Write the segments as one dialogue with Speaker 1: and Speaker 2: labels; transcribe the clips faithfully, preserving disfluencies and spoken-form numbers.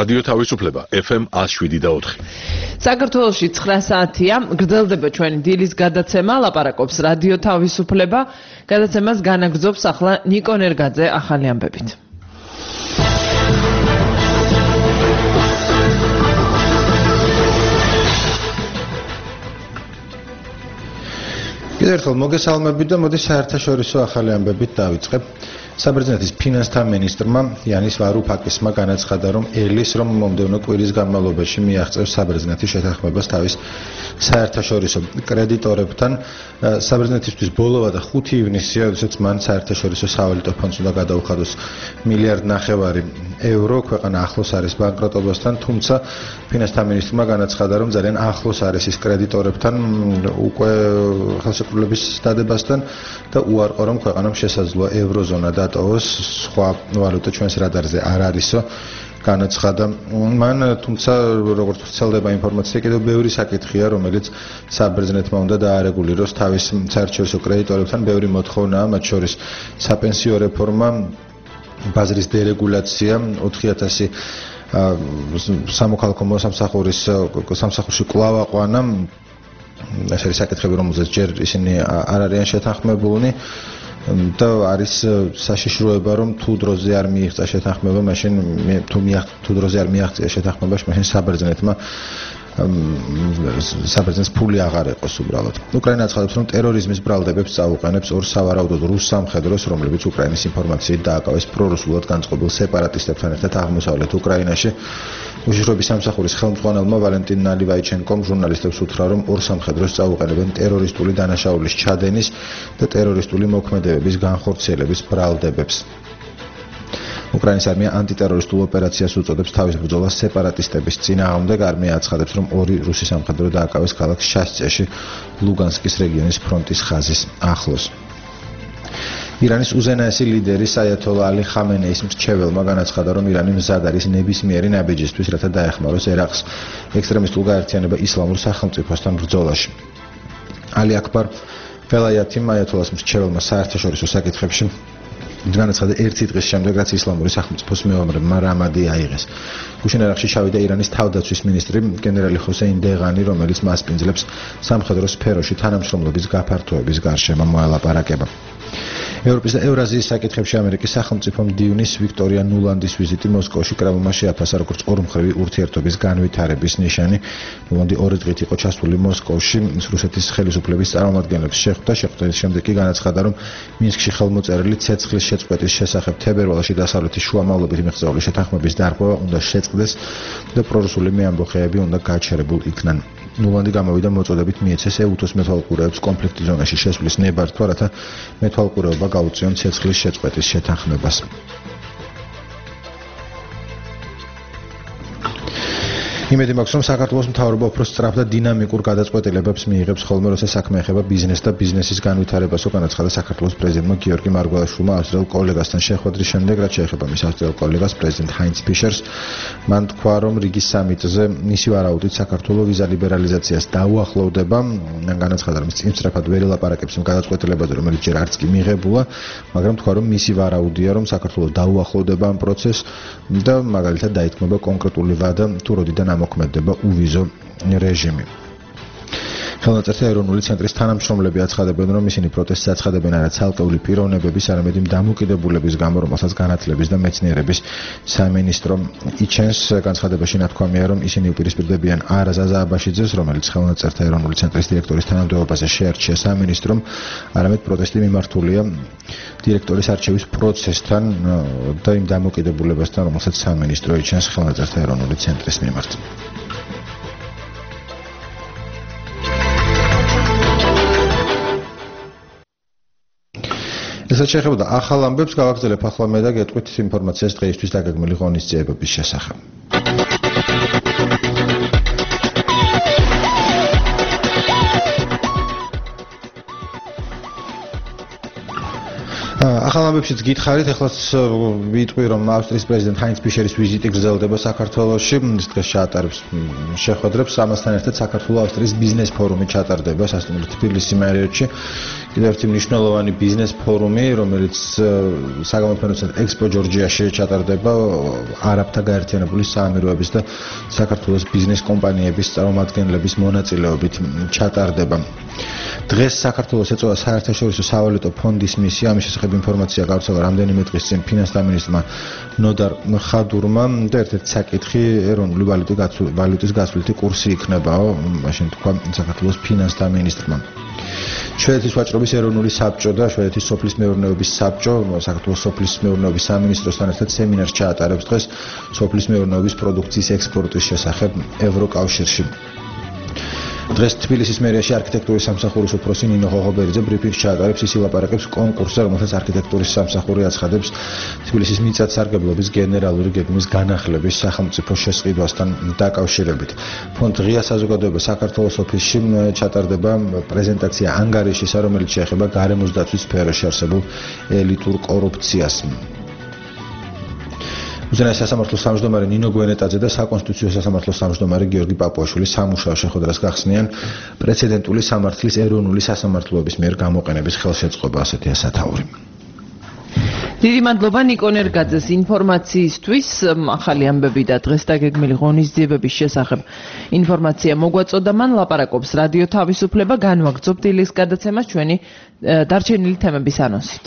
Speaker 1: რადიო თავისუფლება ეფ ემ one oh seven და four.
Speaker 2: საქართველოში nine საათია, გრძელდება ჩვენი დილის გადაცემა, ლაპარაკობს რადიო თავისუფლება. გადაცემას განაგრძობს ახლა ნიკო ნერგაძე ახალი ამბებით.
Speaker 3: კიდევ ერთხელ მოგესალმებით და მოდი საერთაშორისო ახალი ამბებით დავიწყებ. საბერძნეთის ფინანსთა მინისტრმა იანის ვარუფაკისმა განაცხადა, რომ ელის რომ მომდევნო კვირის განმავლობაში მიაღწევს საბერძნეთის შეთანხმებას თავის საერთაშორისო კრედიტორებთან. საბერძნეთისთვის ბოლოვა და ხუთი ივნისია, როდესაც მან საერთაშორისო სავალუტო ფონდს უნდა გადაუხადოს მილიარდ ნახევარი ევრო. ქვეყანა ახლოს არის ბანკროტობასთან, თუმცა ფინანსთა მინისტრმა განაცხადა, რომ ძალიან ახლოს არის ის კრედიტორებთან უკვე ხელშეკრულების დადებასთან და უარყო, რომ ქვეყანამ შესაძლოა ევროზონა დატოვოს, სხვა ვალუტა ჩვენს რადარზე არ არისო. განაცხადა მან, თუმცა როგორც ვრცელდება ინფორმაცია, კიდევ ბევრი საკითხია, რომელიც საბერძნეთმა უნდა დაარეგულიროს თავის საერთაშორისო კრედიტორებთან. ბევრი მოთხოვნაა, მათ შორის საპენსიო რეფორმა, ბაზრის დერეგულაცია, ოთხი ათასი სამოქალაქო მოსამსახურის სამსახურში კვლავაყვანა. ეს არის საკითხები, რომელზეც ჯერ ისინი არ არიან შეთანხმებულნი. და არის საშიშროება, რომ თუ დროზე არ მიიღწა შეთანხმება, მაშინ თუ თუ დროზე არ მიაღწია შეთანხმებაში, მაშინ საბერძნეთმა საბერძნეთს ფული აღარ ეყოს უბრალოდ. უკრაინა აცხადებს, რომ ტერორიზმის ბრალდებებს წაუყენებს ორ სავარაუდოდ რუს სამხედროს, რომლებიც უკრაინის ინფორმაციით დააკავეს პრორუსულად განწყობილ სეპარატისტებთან ერთად აღმოსავლეთ უკრაინაში. უშიშროების სამსახურის ხელმძღვანელმა ვალენტინ ნალივაიჩენკომ ჟურნალისტებს უთხრა, რომ ორ სამხედროს წაუყენებენ ტერორისტული დანაშაულის ჩადენის და ტერორისტული მოქმედებების განხორციელების ბრალდებებს. უკრაინის არმია ანტიტერორისტულ ოპერაციას უწოდებს თავის ბრძოლას სეპარატისტების წინააღმდეგ. არმია აცხადებს, რომ ორი რუსი სამხედრო დააკავეს ქალაქ შასტიაში, ლუგანსკის რეგიონის ფრონტის ხაზის ახლოს. ირანის უზენაესი ლიდერი აიათოლა ალი ხამენეის მრჩეველმა განაცხადა, რომ ირანი მზად არის ნებისმიერი ნაბიჯისთვის, რათა დაეხმაროს ერაყს ექსტრემისტულ გაერთიანება ისლამურ სახელმწიფოსთან ბრძოლაში. ალი აკბარ ველაიათიმ აიათოლას მრჩეველმა საერთაშორისო საკითხებში განაცხადა ერთი დღის შემდეგ, რაც ისლამური სახელმწიფოს მეომრებმა რამადი აიღეს. გუშინ ერაყში ჩავიდა ირანის თავდაცვის მინისტრი გენერალი ხოსეინ დეღანი, რომელიც მასპინძლებს სამხედრო სფეროში თანამშრომლობის გაფართოების გარშემო მოელაპარაკება. ევროპის და ევრაზიის საკითხებში ამერიკის სახელმწიფომ დიუნის ვიქტორია ნულანდის ვიზიტი მოსკოვში კრემლმა შეაფასა როგორც ორმხრივი ურთიერთობის განვითარების ნიშანი. ნულანდი ორი დღით იყო ჩასული მოსკოვში, რუსეთის ხელისუფლების წარმომადგენლებს შეხვდა. შეხვედრის შემდეგ კი განაცხადა, რომ მინსკში ხელმოწერილი ცეცხლის შეწყვეტის შესახებ თებერვალში დასავლეთის შუამავლობით მიღწეული შეთანხმების დარღვევა უნდა შეწყდეს და პრორუსული მეამბოხეები უნდა გაჩერებულ იქნან. ნულანდი გამოვიდა მოწოდებით მიეცეს ეუთოს მეთვალყურეებს კონფლიქტის ზონაში შესვლის ნებართვა, რათა მეთვალყურეობა გაუწიონ ცეცხლის შეწყვეტის შეთანხმებას. იმედი მაქვს, რომ საქართველოს მთავრობა უფრო სწრაფ და დინამიკურ გადაწყვეტილებებს მიიღებს ხოლმე, როცა საქმე ეხება ბიზნესს და ბიზნესის განვითარებას. განაცხადა საქართველოს პრეზიდენტმა გიორგი მარგველაშვილმა ავსტრიელ კოლეგასთან შეხვედრის შემდეგ, რაც შეეხება მის ავსტრიელ კოლეგას პრეზიდენტ ჰაინც ფიშერს. მან თქვა, რომ რიგის სამიტზე მისი ვარაუდით საქართველოს ვიზა ლიბერალიზაციას დაუახლოვდება. მან განაცხადა, რომ ის სწრაფად ვერ ელაპარაკებს იმ გადაწყვეტილებაზე, რომელიც ჯერ არც კი მიღებულა, მაგრამ თქვა, რომ მისი ვარაუდია, რომ საქართველოს დაუახლოვდება ამ პროცესს და მაგალითად დაითქმება კონკრეტული ვადა თუ როდიდან მოქმედება უვიზო რეჟიმი. ხელნაწერთა ეროვნული ცენტრის თანამშრომლები აცხადებენ, რომ ისინი პროტესტს აცხადებენ არა ცალკეული პიროვნებების, არამედ იმ დამოკიდებულების გამო, რომელსაც განათლების და მეცნიერების სამინისტრო იჩენს. განცხადებაში ნათქვამია, რომ ისინი უპირისპირდებიან არა ზაზა აბაშიძეს, რომელიც ხელნაწერთა ეროვნული ცენტრის დირექტორის თანამდებობაზე შეარჩია სამინისტრომ, არამედ პროტესტი მიმართულია დირექტორის არჩევის პროცესთან და იმ დამოკიდებულებასთან, რომელსაც სამინისტრო იჩენს ხელნაწერთა ეროვნული ცენტრის მიმართ. ესაც შეეხება ახალ ამბებს გავაგრძელებ ახლა მე და გეტყვით ინფორმაციას დღეისთვის დაგეგმილი ღონისძიებების შესახებ. ახალ ამბებშიც გითხარით, ეხლაც ვიტყვი, რომ ავსტრიის პრეზიდენტ ჰაინც ფიშერის ვიზიტი გრძელდება საქართველოში, დღეს ჩაატარებს შეხვედრებს, ამასთან ერთად საქართველოს ავსტრიის ბიზნეს ფორუმი ჩატარდება სასტუმრო თბილისის მარიოტში. კიდევ ერთი მნიშვნელოვანი ბიზნეს ფორუმი, რომელიც საგამოფენო ცენტრ ექსპო ჯორჯიაში ჩატარდება არაბთა გაერთიანებული საამიროების და საქართველოს ბიზნეს კომპანიების წარმომადგენლების მონაწილეობით ჩატარდება. დღეს საქართველოს ეწევა საერთაშორისო სავალუტო ფონდის მისია, ამის შესახებ ინფორმაცია გავრცელა რამდენიმე დღის წინ ფინანსთა მინისტრმა ნოდარ ხადურმა და ერთ-ერთი საკითხი ეროვნული ვალუტის გაცვლითი კურსი იქნებაო, მაშინ თქვა საქართველოს ფინანსთა მინისტრმა. შვედეთის ვაჭრობის ეროვნული საბჭო და შვედეთის სოფლის მეურნეობის საბჭო საქართველოს სოფლის მეურნეობის სამინისტროსთან ერთად სემინარს ჩაატარებს დღეს სოფლის მეურნეობის პროდუქციის ექსპორტის შესახებ ევროკავშირში. დღეს თბილისის მერიაში არქიტექტურის სამსახურის უფროსი ნინო ღოღობერიძე ბრიფინგს ჩაატარებს, ის ილაპარაკებს კონკურსზე, რომელსაც არქიტექტურის სამსახური აცხადებს თბილისის მიწათსარგებლობის გენერალური გეგმის განახლების სახელმწიფო შესყიდვასთან დაკავშირებით. ფონდ ღია საზოგადოება საქართველოს ოფისში ჩატარდება პრეზენტაცია ანგარიშისა, რომელიც შეეხება გარემოს დაცვის სფეროში არსებულ ელიტურ კორუფციას. უზენაეს სასამართლოს თავმჯდომარე ნინო გვენეტაძე და საკონსტიტუციო სასამართლოს თავმჯდომარე გიორგი პაპუაშვილი სამუშაო შეხვედრას გახსნიან პრეცედენტული სამართლის ეროვნული სასამართლოების მიერ გამოყენების ხელშეწყობა, ასეთია სათაური.
Speaker 2: დიდი მადლობა ნიკონ ერგაძეს ინფორმაციისთვის. ახალი ამბები და დღეს დაგეგმილი ღონისძიებების შესახებ ინფორმაცია მოგვაწოდა. მან ლაპარაკობს რადიო თავისუფლება, განვაგრძობ დილის გადაცემას ჩვენი დარჩენილი თემების ანონსით.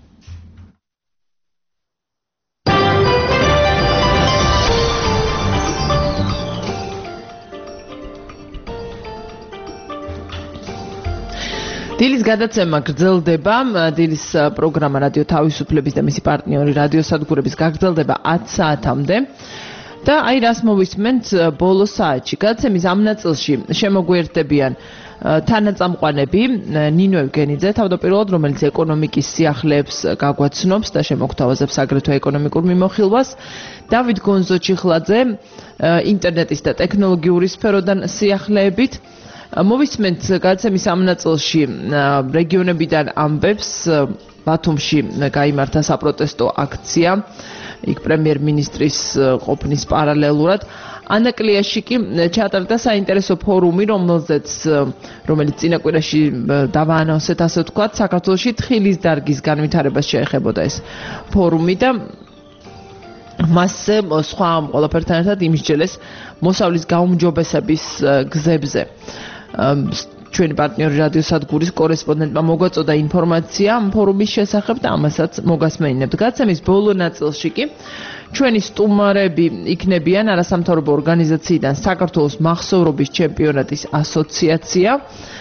Speaker 2: დილის გადაცემა გრძელდება, დილის პროგრამა რადიო თავისუფლების და მისი პარტნიორი რადიო სადგურების გაგრძელდება ათ საათამდე. და აი რას მოვისმენთ ბოლო საათში. გადაცემის ამ ნაწილში შემოგვიერთდებიან თანაწამყვანები ნინო ევგენიძე თავდაპირველად, რომელიც ეკონომიკის სიახლეებს გაგვაცნობს და შემოგთავაზებს აგრეთვე ეკონომიკურ მიმოხილვას, დავით გონზოჩიხლაძე ინტერნეტის და ტექნოლოგიური სფეროდან სიახლეებით. მოვისმენთ გადაცემის ამ ნაწილში რეგიონებიდან ამბებს. ბათუმში გაიმართა საპროტესტო აქცია, იქ პრემიერ-მინისტრის ყოფნის პარალელურად. ანაკლიაში კი ჩაატარდა საინტერესო ფორუმი, რომელზეც რომელიც წინა კვირაში დავაანონსეთ, ასე ვთქვათ, საქართველოში თხილის დარგის განვითარებას შეეხებოდა ეს ფორუმი და მასზე სხვა ყველაფერთან ერთად იმსჯელეს მოსავლის გაუმჯობესების გზებზე. ჩვენი პარტნიორი რადიო სადგურის კორესპონდენტმა მოგვაწოდა ინფორმაცია ამ ფორუმის შესახებ და ამასაც მოგასმენინებთ. გადაცემის ბოლო ნაწილში კი ჩვენი სტუმარები იქნებიან არასამთავრობო ორგანიზაციიდან საქართველოს მახსოვრობის ჩემპიონატის ასოციაცია.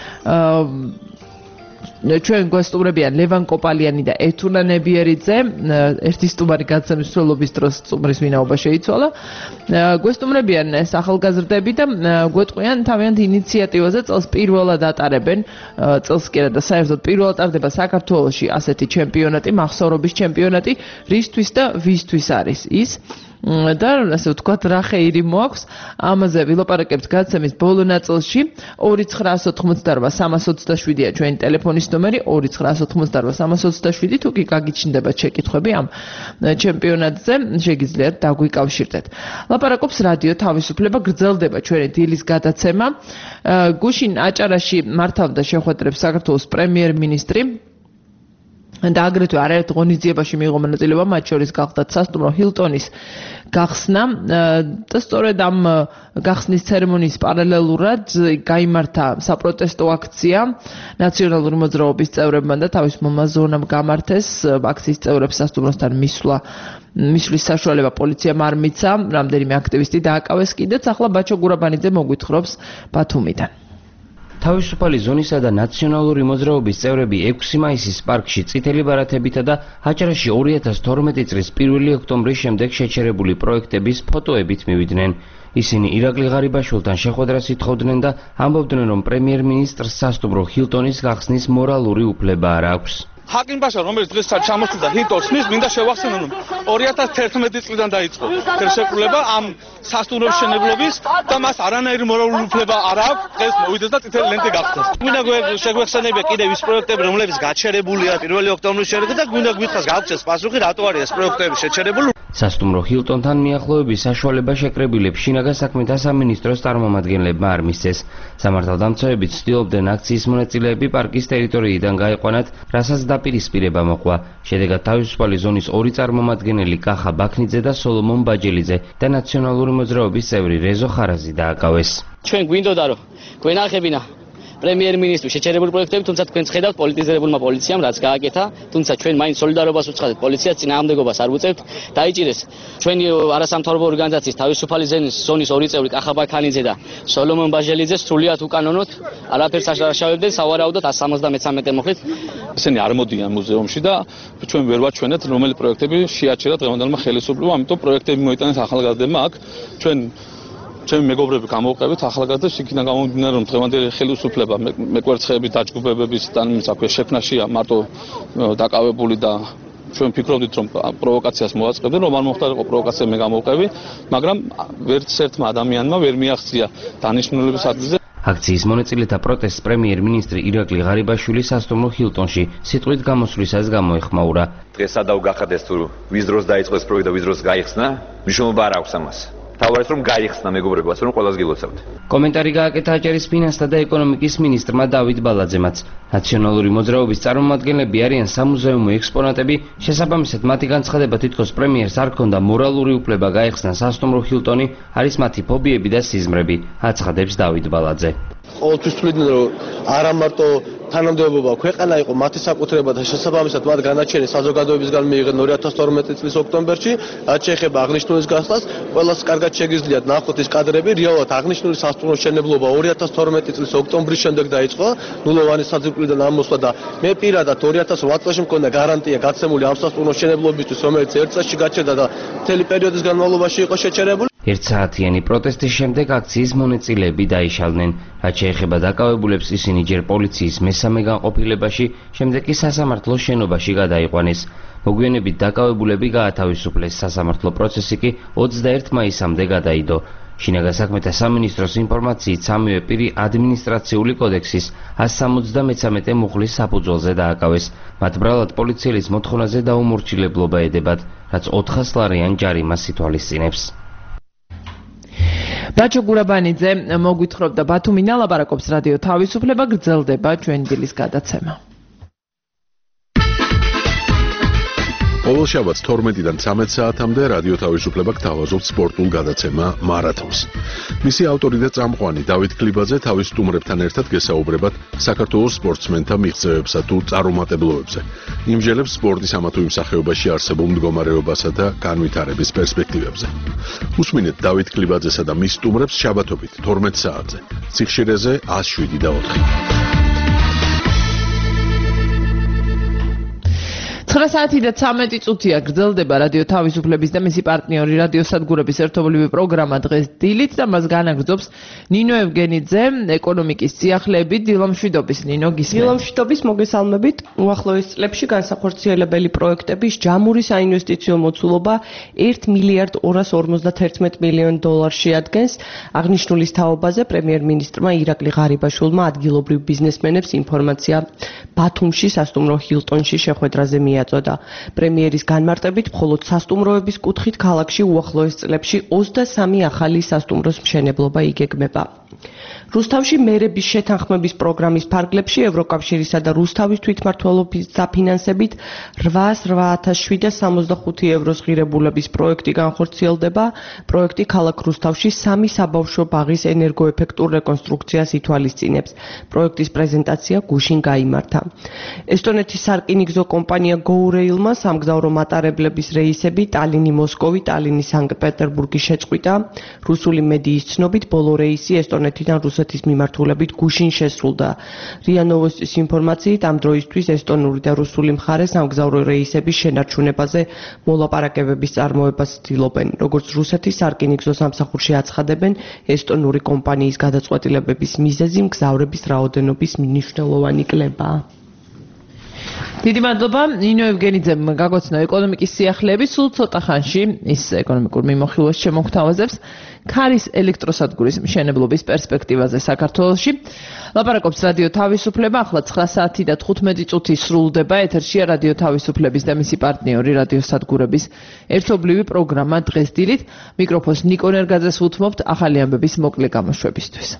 Speaker 2: ჩვენ გვესტუმრებიან ლევან კოპალიანი და ეთუნა ნებიერიძე. ერთი სტუმარი გადაცემის მსვლელობის დროს სტუმრის ვინაობა შეიცვალა. გვესტუმრებიან ეს ახალგაზრდები და გვეტყვიან თავიანთ ინიციატივაზე წელს პირველად ატარებენ, წელს კი არა და საერთოდ პირველად ტარდება საქართველოში ასეთი ჩემპიონატი, მახსოვრობის ჩემპიონატი, რისთვის და ვისთვის არის ის. და ასე ვთქვათ, რა ხეირი მოაქვს, ამაზე ვილაპარაკებთ გადაცემის ბოლო ნაწილში. ორი ცხრაასი ოთხმოცდარვა სამას ოცდაშვიდია ჩვენი ტელეფონის ნომერი, ორი ცხრაასი ოთხმოცდარვა სამას ოცდაშვიდი. თუ კი გაგიჩნდება შეკითხვები ამ ჩემპიონატზე, შეგიძლიათ დაგვიკავშირდეთ. ლაპარაკობს რადიო თავისუფლება, გრძელდება ჩვენი დილის გადაცემა. გუშინ აჭარაში მართავდა შეხვედრებს საქართველოს პრემიერ-მინისტრი და აგრეთვე არაერთ ღონისძიებაში მიიღო მონაწილეობა, მათ შორის გახდათ სასტუმრო ჰილტონის გახსნა და სწორედ ამ გახსნის ცერემონიის პარალელურად გაიმართა საპროტესტო აქცია ნაციონალური მოძრაობის წევრებმა და თავისუფლმა ზონამ გამართეს. აქციის წევრებს სასტუმროსთან მისვლა მისვლის საშუალება პოლიციამ არ მიცა, რამდენიმე აქტივისტი დააკავეს კიდეც. ახლა ბაჩო გურაბანიძე მოგვითხრობს ბათუმიდან.
Speaker 4: თავისუფალი ზონისა და ნაციონალური მოძრაობის წევრები ექვსი მაისის პარკში წითელი ბარათებითა და აჭარაში ორი ათას თორმეტი წლის პირველი ოქტომბრის შემდეგ შეჩერებული პროექტების ფოტოებით მივიდნენ. ისინი ირაკლი ღარიბაშვილთან შეხვედრას ითხოვდნენ და ამბობდნენ, რომ პრემიერ-მინისტრს სასტუმრო ჰილტონის გახსნის მორალური უფლება არ აქვს.
Speaker 5: ჰაკინ ბაშა რომელიც დღეს ჩამოსულდა ჰიტოსნის მინდა შევახსენო რომ ორი ათას თერთმეტი წლიდან დაიწყო ხელშეკრულება ამ სასტუმროს მშენებლობის და მას არანაირი მორალური უფლება არ აქვს დღეს მოვიდეს და წითელი ლენტი გახდეს.
Speaker 6: მინდა შეგვეხსენებია კიდევ ის პროექტები რომლებიც გაჩერებულია პირველი ოქტომბრის შემდეგ და მინდა გითხრას გავწეს პასუხი რატო არის ეს პროექტები შეჩერებული.
Speaker 4: სასტუმრო ჰილტონთან მიახლოების საშუალება შეკრებილებს შინაგან საქმეთა სამინისტროს წარმომადგენლებმა არ მისცეს. სამართალდამცავები ცდილობდნენ აქციის მონაწილეები პარკის ტერიტორიიდან გაეყვანათ, რასაც დაპირისპირება მოყვა. შედეგად თავისუფალი ზონის ორი წარმომადგენელი კახა ბაქნიძე და სოლომონ ბაჯელიძე და ნაციონალური მოძრაობის წევრი რეზო ხარაზი დააკავეს.
Speaker 7: ჩვენ გვინდოდა რომ გვენახებინა პრემიერ-მინისტრის შეჩერებული პროექტები, თუმცა თქვენ ხედავთ პოლიტიზირებულმა პოლიციამ რაც გააკეთა, თუმცა ჩვენ მაინც სოლიდარობას უცხადეთ პოლიციას წინააღმდეგობას არ ვუწევთ. დაიჭირეს ჩვენი არასამთავრობო ორგანიზაციის თავისუფალი ზონის ორი წევრი კახა ბაქნიძე და სოლომონ ბაჟელიძე სრულიად უკანონოდ არაფერს არ შევებდნენ სავარაუდოდ εκατს სამოცდამეცამეტე მოხდით.
Speaker 5: ისინი არ მოდიან მუზეუმში და ჩვენ ვერ ვაჩვენეთ რომელი პროექტები შეაჩერა დღევანდელმა ხელისუფლებამ, ამიტომ პროექტები მოიტანეს ახალგაზრდებმა აქ. ჩვენ ჩემი მეგობრები გამოვყევით ახალგაზრდებს იქიდან გამომდინარე რომ დღევანდელი ხელისუფლება მეკვერცხეების დაჯგუფებების თანმისაქვე შექმნაშია მარტო დაკავებული და ჩვენ ფიქრობდით რომ პროვოკაციას მოაწყებდნენ რომ არ მოხდარიყო პროვოკაცია მე გამოვყევი მაგრამ ვერც ერთმა ადამიანმა ვერ მიაღწია დანიშნულების ადგილზე.
Speaker 4: აქციის მონაწილეთა პროტესტს პრემიერ-მინისტრი ირაკლი ღარიბაშვილი სასტუმრო ჰილტონში სიტყვით გამოსვლისას გამოეხმაურა.
Speaker 8: დღეს სადაუ გახადეს თუ ვის დროს დაიწყო ეს პროექტი და ვის დროს გაიხსნა, მნიშვნელობა არ აქვს ამას. თავარეს რომ გაიხსნა მეგობრებო, ასე რომ ყველას გილოცავთ.
Speaker 4: კომენტარი გააკეთა აჭარის ფინანსთა და ეკონომიკის მინისტრმა დავით ბალაძემაც. ნაციონალური მოძრაობის წარმომადგენლები არიან სამუზეუმო ექსპონატები, შესაბამისად მათი განცხადება თითქოს პრემიერს არ ქონდა მორალური უფლება გაეხსნა სასტუმრო ჰილტონი არის მათი ფობიები და სიზმრები, აცხადებს დავით ბალაძე.
Speaker 9: ყოველთვის თვლიდნენ რომ არა მარტო თანამდებობა ქვეყანა იყო მათი საკუთრება და შესაბამისად მათ განაჩენი საზოგადოებისგან მიიღეს ორი ათას თორმეტი წლის ოქტომბერში, რაც შეეხება აღნიშნულის გასვლას, ყველას კარგად შეგიძლიათ ნახოთ ის კადრები, რეალურად აღნიშნული სასტუმროს მშენებლობა ორი ათას თორმეტი წლის ოქტომბრის შემდეგ დაიწყო, ნულოვანი საძირკვლიდან ამოსვლა და მე პირადად ორი ათას ოთხ წელს მქონდა გარანტია გაცემული ამ სასტუმროს მშენებლობისთვის, რომელიც ერთ წელში გაჩერდა და მთელი პერიოდის განმავლობაში იყო შეჩერებული.
Speaker 4: ერთსაათიანი პროტესტის შემდეგ აქციის მონაწილეები დაიშალნენ. რაც შეეხება დაკავებულებს, ისინი ჯერ პოლიციის მესამე განყოფილებაში, შემდეგ კი სასამართლოს შენობაში გადაიყვანეს. მოგვიანებით დაკავებულები გაათავისუფლეს, სასამართლო პროცესი კი ოცდაერთი მაისამდე გადაიდო. შინაგან საქმეთა სამინისტროს ინფორმაციით სამივე პირი ადმინისტრაციული კოდექსის εκατს სამოცდამეცამეტე მუხლის საფუძველზე დააკავეს. მათ ბრალად პოლიციელის მოთხოვნაზე დაუმორჩილებლობა ედებათ, რაც ოთხას ლარიან ჯარიმას ითვალისწინებს.
Speaker 2: ბაჩო გურაბანიძე მოგვითხრობდა ბათუმიდან ლაპარაკობს რადიო თავისუფლება, გრძელდება ჩვენი დილის გადაცემა.
Speaker 1: ყოველ შაბათს თორმეტიდან ცამეტ საათამდე რადიო თავისუფლება გთავაზობს სპორტულ გადაცემა მარათონს. მისი ავტორი და წამყვანი დავით კლიბაძე თავის სტუმრებთან ერთად გესაუბრებათ საქართველოს სპორტსმენთა მიღწევებსა თუ წარუმატებლობებზე. იმჟელებს სპორტის ამა თუ იმ სახეობაში არსებულ მდგომარეობასა და განვითარების პერსპექტივებზე. უსმინეთ დავით კლიბაძესა და მის სტუმრებს შაბათობით თორმეტ საათზე. სიხშირეზე εκατს შვიდი და ოთხი.
Speaker 2: ცხრა საათი და ცამეტი წუთია გრძელდება რადიო თავისუფლების და მისი პარტნიორი რადიო სადგურების ერთობლივი პროგრამა დღეს დილით და მას განაგრძობს ნინო ევგენიძე, ეკონომიკის წიაღლებით. დილომშვიდობის ნინო, გისმენთ.
Speaker 10: დილომშვიდობის, მოგესალმებით. უახლოეს წლებში განსახორციელებელი პროექტების ჯამური საინვესტიციო მოცულობა ერთ მილიარდ ორას ორმოცდათერთმეტ მილიონ დოლარს შეადგენს. აღნიშნულის თაობაზე პრემიერ-მინისტრმა ირაკლი ღარიბაშვილმა ადგილობრივ ბიზნესმენებს ინფორმაცია ბათუმში სასტუმრო ჰილტონში შეხვედრაზე მიაწოდა. პრემიერის განმარტებით, მხოლოდ სასტუმროების კუთხით ქალაქში უახლოეს წლებში ოცდასამი ახალი სასტუმროს მშენებლობა იგეგმება. რუსთავში მერების შეთანხმების პროგრამის ფარგლებში ევროკავშირისა და რუსთავის თვითმმართველობის დაფინანსებით რვაას რვა ათას შვიდსა სამოცდახუთი ევროს ღირებულების პროექტი განხორციელდება. პროექტი ქალაქ რუსთავში სამი საბავშვო ბაღის ენერგოეფექტურ რეკონსტრუქციას ითვალისწინებს. პროექტის პრეზენტაცია გუშინ გაიმართა. ესტონეთის სარკინიგზო კომპანია GoRail-მა სამგზავრო მატარებლების რეისები ტალინი მოსკოვი, ტალინი სანქტ-პეტერბურგი შეწყვიტა. რუსული მედიის ცნობით ბოლო რეისი ესტონეთიდან რუსეთის მიმართულებით გუშინ შესრულდა. რია ნოვოსტის ინფორმაციით ამ დროისთვის ესტონური და რუსული მხარე სამგზავრო რეისების შენარჩუნებაზე მოლაპარაკებების წარმოებას ცდილობენ. როგორც რუსეთის სარკინიგზო სამსახურში აცხადებენ, ესტონური კომპანიის გადაწყვეტილებების მიზეზი მგზავრების რაოდენობის მნიშვნელოვანი კლებაა.
Speaker 2: დიდი მადლობა ნინო ევგენიძემ გაგოცნო ეკონომიკის სიახლეები, სულ ცოტა ხანში ის ეკონომიკურ მიმოხილვას შემოგთავაზებს ქარის ელექტროსადგურის მშენებლობის პერსპექტივაზე საქართველოში. ლაპარაკობს რადიო თავისუფლება, ახლა ცხრა საათი და თხუთმეტი წუთი სრულდება, ეთერშია რადიო თავისუფლების და მისი პარტნიორი რადიოსადგურების ერთობლივი პროგრამა დღეს დილით. მიკროფონს ნიკო ნერგაძეს უთმობთ ახალი ამბების მოკლე გამოშვებისთვის.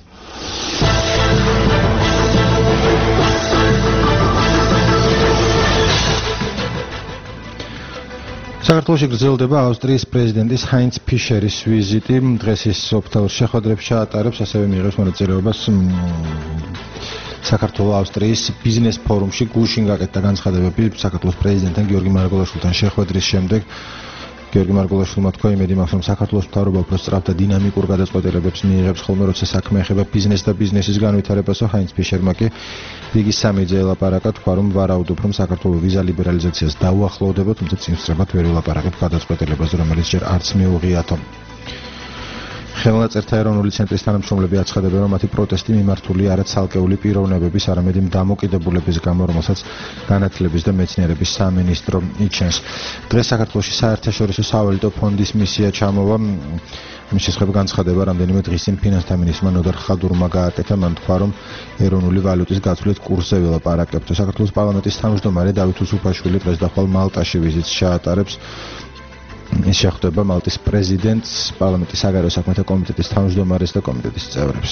Speaker 3: საქართველოში გრძელდება ავსტრიის პრეზიდენტის ჰაინც ფიშერის ვიზიტი. დღეს ის ოფიციალურ შეხვედრებს ჩაატარებს, ასევე მიიღებს მონაწილეობას საქართველო-ავსტრიის ბიზნეს ფორუმში. გუშინ გაკეთდა განცხადებები საქართველოს პრეზიდენტთან გიორგი მარგველაშვილთან შეხვედრის შემდეგ. გიორგი მარგველაშვილმა თქვა, იმედი მაქვს, რომ საქართველოს მთავრობა უფრო სწრაფ და დინამიკურ გადაწყვეტილებებს მიიღებს ხოლმე, როცა საქმე ეხება ბიზნესს და ბიზნესის განვითარებასო. ჰაინც ფიშერმა კი რიგი სამი ძე ელაპარაკა, თქვა, რომ ვარაუდობ, რომ საქართველოს ვიზა ლიბერალიზაციას დაუახლოვდება, თუმცა წინსწრებად ვერ ელაპარაკებ გადაწყვეტილებას, რომელიც ჯერ არც მიუღიათო. ხელნაწერთა ეროვნული ცენტრის თანამშრომლები აცხადებენ, რომ მათი პროტესტი მიმართულია არა ცალკეული პიროვნებების, არამედ იმ დამოკიდებულების გამო, რომელსაც განათლების და მეცნიერების სამინისტრო იჩენს. დღეს საქართველოში საერთაშორისო სავალუტო ფონდის მისია ჩამოვა. მის შესახებ განცხადება რამდენიმე დღის წინ ფინანსთა მინისტრმა ნოდარ ხადურმა გააკეთა. მან თქვა, რომ ეროვნული ვალუტის გაცვლით კურსზე ველაპარაკებთ. საქართველოს პარლამენტის თავმჯდომარე დავით უსუფაშვილი დღეს და ხვალ მალტაში ვიზიტს ჩაატარებს. ის შეხვდება მალტის პრეზიდენტს, პარლამენტის საგარეო საქმეთა კომიტეტის თავმჯდომარეს და კომიტეტის წევრებს.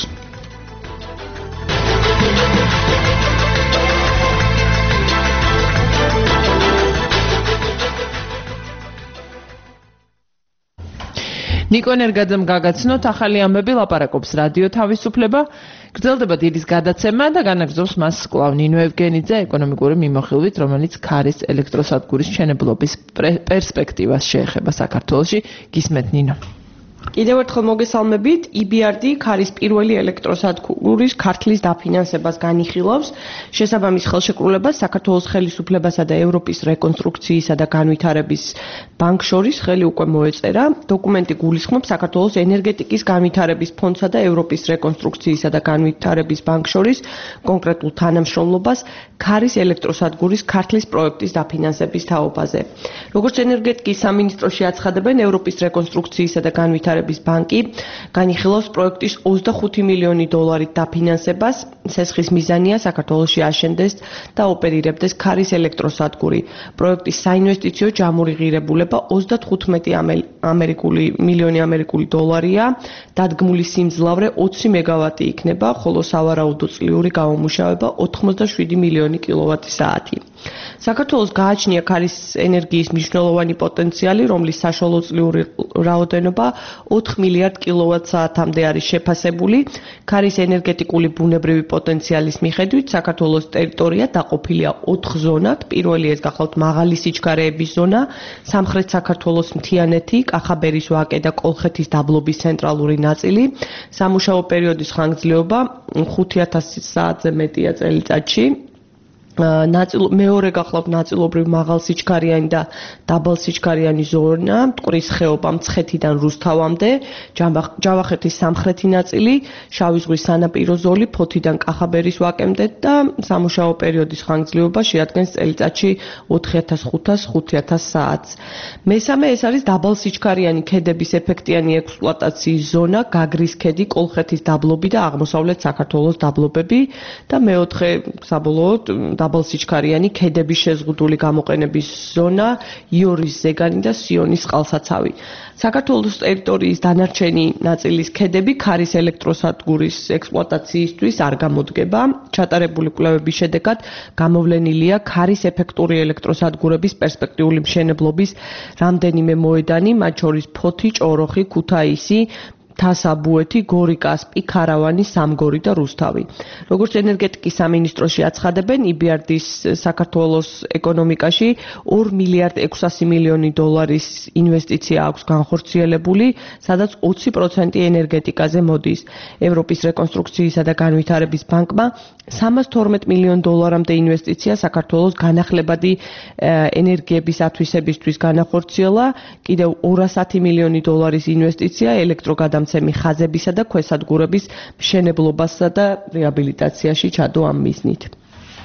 Speaker 2: ნიკო ნერგაძემ გაგაცნოთ ახალი ამბები, ლაპარაკობს რადიო თავისუფლება. გრძელდება დილის გადაცემა და განაგრძობს მას კვლავ ნინო ევგენიძე ეკონომიკური მიმოხილვით, რომელიც ქარის ელექტროსადგურის მშენებლობის პერსპექტივას შეეხება საქართველოში. გისმენთ ნინო.
Speaker 10: კიდევ ერთხელ მოგესალმებით. ი ბი არ დი ქარის პირველი ელექტროსადგურის ქართლის დაფინანსებას განიხილავს. შესაბამის ხელშეკრულებას საქართველოს ხელისუფლებასა და ევროპის რეკონსტრუქციისა და განვითარების ბანკ შორის ხელი უკვე მოეწერა. დოკუმენტი გულისხმობს საქართველოს ენერგეტიკის განვითარების ფონდსა და ევროპის რეკონსტრუქციისა და განვითარების ბანკ შორის კონკრეტულ თანამშრომლობას ქარის ელექტროსადგურის ქართლის პროექტის დაფინანსების თაობაზე. როგორც ენერგეტიკის სამინისტროში აცხადებენ, ევროპის რეკონსტრუქციისა და განვითარების ბანკი განიხილავს პროექტის ოცდახუთი მილიონი დოლარით დაფინანსებას. სესხის მიზანია საქართველოში აშენდეს და ოპერირებდეს ქარის ელექტროსადგური. პროექტის საინვესტიციო ჯამური ღირებულება ოცდათხუთმეტი ამერიკული მილიონი ამერიკული დოლარია. დადგმული სიმძლავრე ოცი მეგავატი იქნება, ხოლო სავარაუდო წლიური გამომუშავება ოთხმოცდაშვიდი მილიონი კილოვატი საათი. საქართველოს გააჩნია ქარის ენერგიის მნიშვნელოვანი პოტენციალი, რომლის საშუალო წლიური რაოდენობა ოთხ მილიარდ კილოვატ-საათამდე არის შეფასებული. ქარის ენერგეტიკული ბუნებრივი პოტენციალის მიხედვით საქართველოს ტერიტორია დაყოფილია ოთხ ზონად. პირველი ეს გახლავთ მაღალი სიჩქარეების ზონა, სამხრეთ საქართველოს მთიანეთი, კახაბერის ვაკე და კოლხეთის დაბლობის ცენტრალური ნაწილი. სამუშაო პერიოდის ხანგრძლივობა ხუთი ათასი საათზე მეტია წელიწადში. ნაწილ მეორე გახლავთ ნაწილობრივ მაღალ სიჩქარიანი და დაბალ სიჩქარიანი ზონა, მტკვრის ხეობა მცხეთიდან რუსთავამდე, ჯავახეთის სამხრეთი ნაწილი, შავი ზღვის სანაპირო ზოლი ფოთიდან კახაბერის ვაკემდე და სამუშაო პერიოდის ხანგრძლივობა შეადგენს წელიწადში ოთხი ათას ხუთას ხუთი ათას საათს. მესამე ეს არის დაბალ სიჩქარიანი ქედების ეფექტიანი ექსპლუატაციის ზონა, გაგრის ქედი, კოლხეთის დაბლობი და აღმოსავლეთ საქართველოს დაბლობები და მეოთხე საბოლოოდ დაბალ სიჩქარიანი ქედების შეზღუდული გამოყენების ზონა, იორის ზეგანი და სიონის წყალსაცავი. საქართველოს ტერიტორიის დანარჩენი ნაწილის ქედები ქარის ელექტროსადგურის ექსპლუატაციისთვის არ გამოდგება. ჩატარებული კვლევების შედეგად გამოვლენილია ქარის ეფექტური ელექტროსადგურების პერსპექტიული მშენებლობის რამდენიმე მოედანი, მათ შორის ფოთი, ჭოროხი, ქუთაისი, თასაბუეთი, გორი, კასპი, ქარავანი, სამგორი და რუსთავი. როგორც ენერგეტიკის სამინისტროში აცხადებენ, ი ბი არ დის საქართველოს ეკონომიკაში ორი მილიარდი ექვსასი მილიონი დოლარის ინვესტიცია აქვს განხორციელებული, სადაც ოცი პროცენტი ენერგეტიკაზე მოდის. ევროპის რეკონსტრუქციისა და განვითარების ბანკმა სამას თორმეტ მილიონ დოლარამდე ინვესტიცია საქართველოს განახლებადი ენერგიების ათვისებისთვის განახორციელა, კიდევ ორასათი მილიონი დოლარის ინვესტიცია ელექტროგადამცემი ხაზებისა და ქვესადგურების მშენებლობასა და რეაბილიტაციაში ჩადო ამ მიზნით.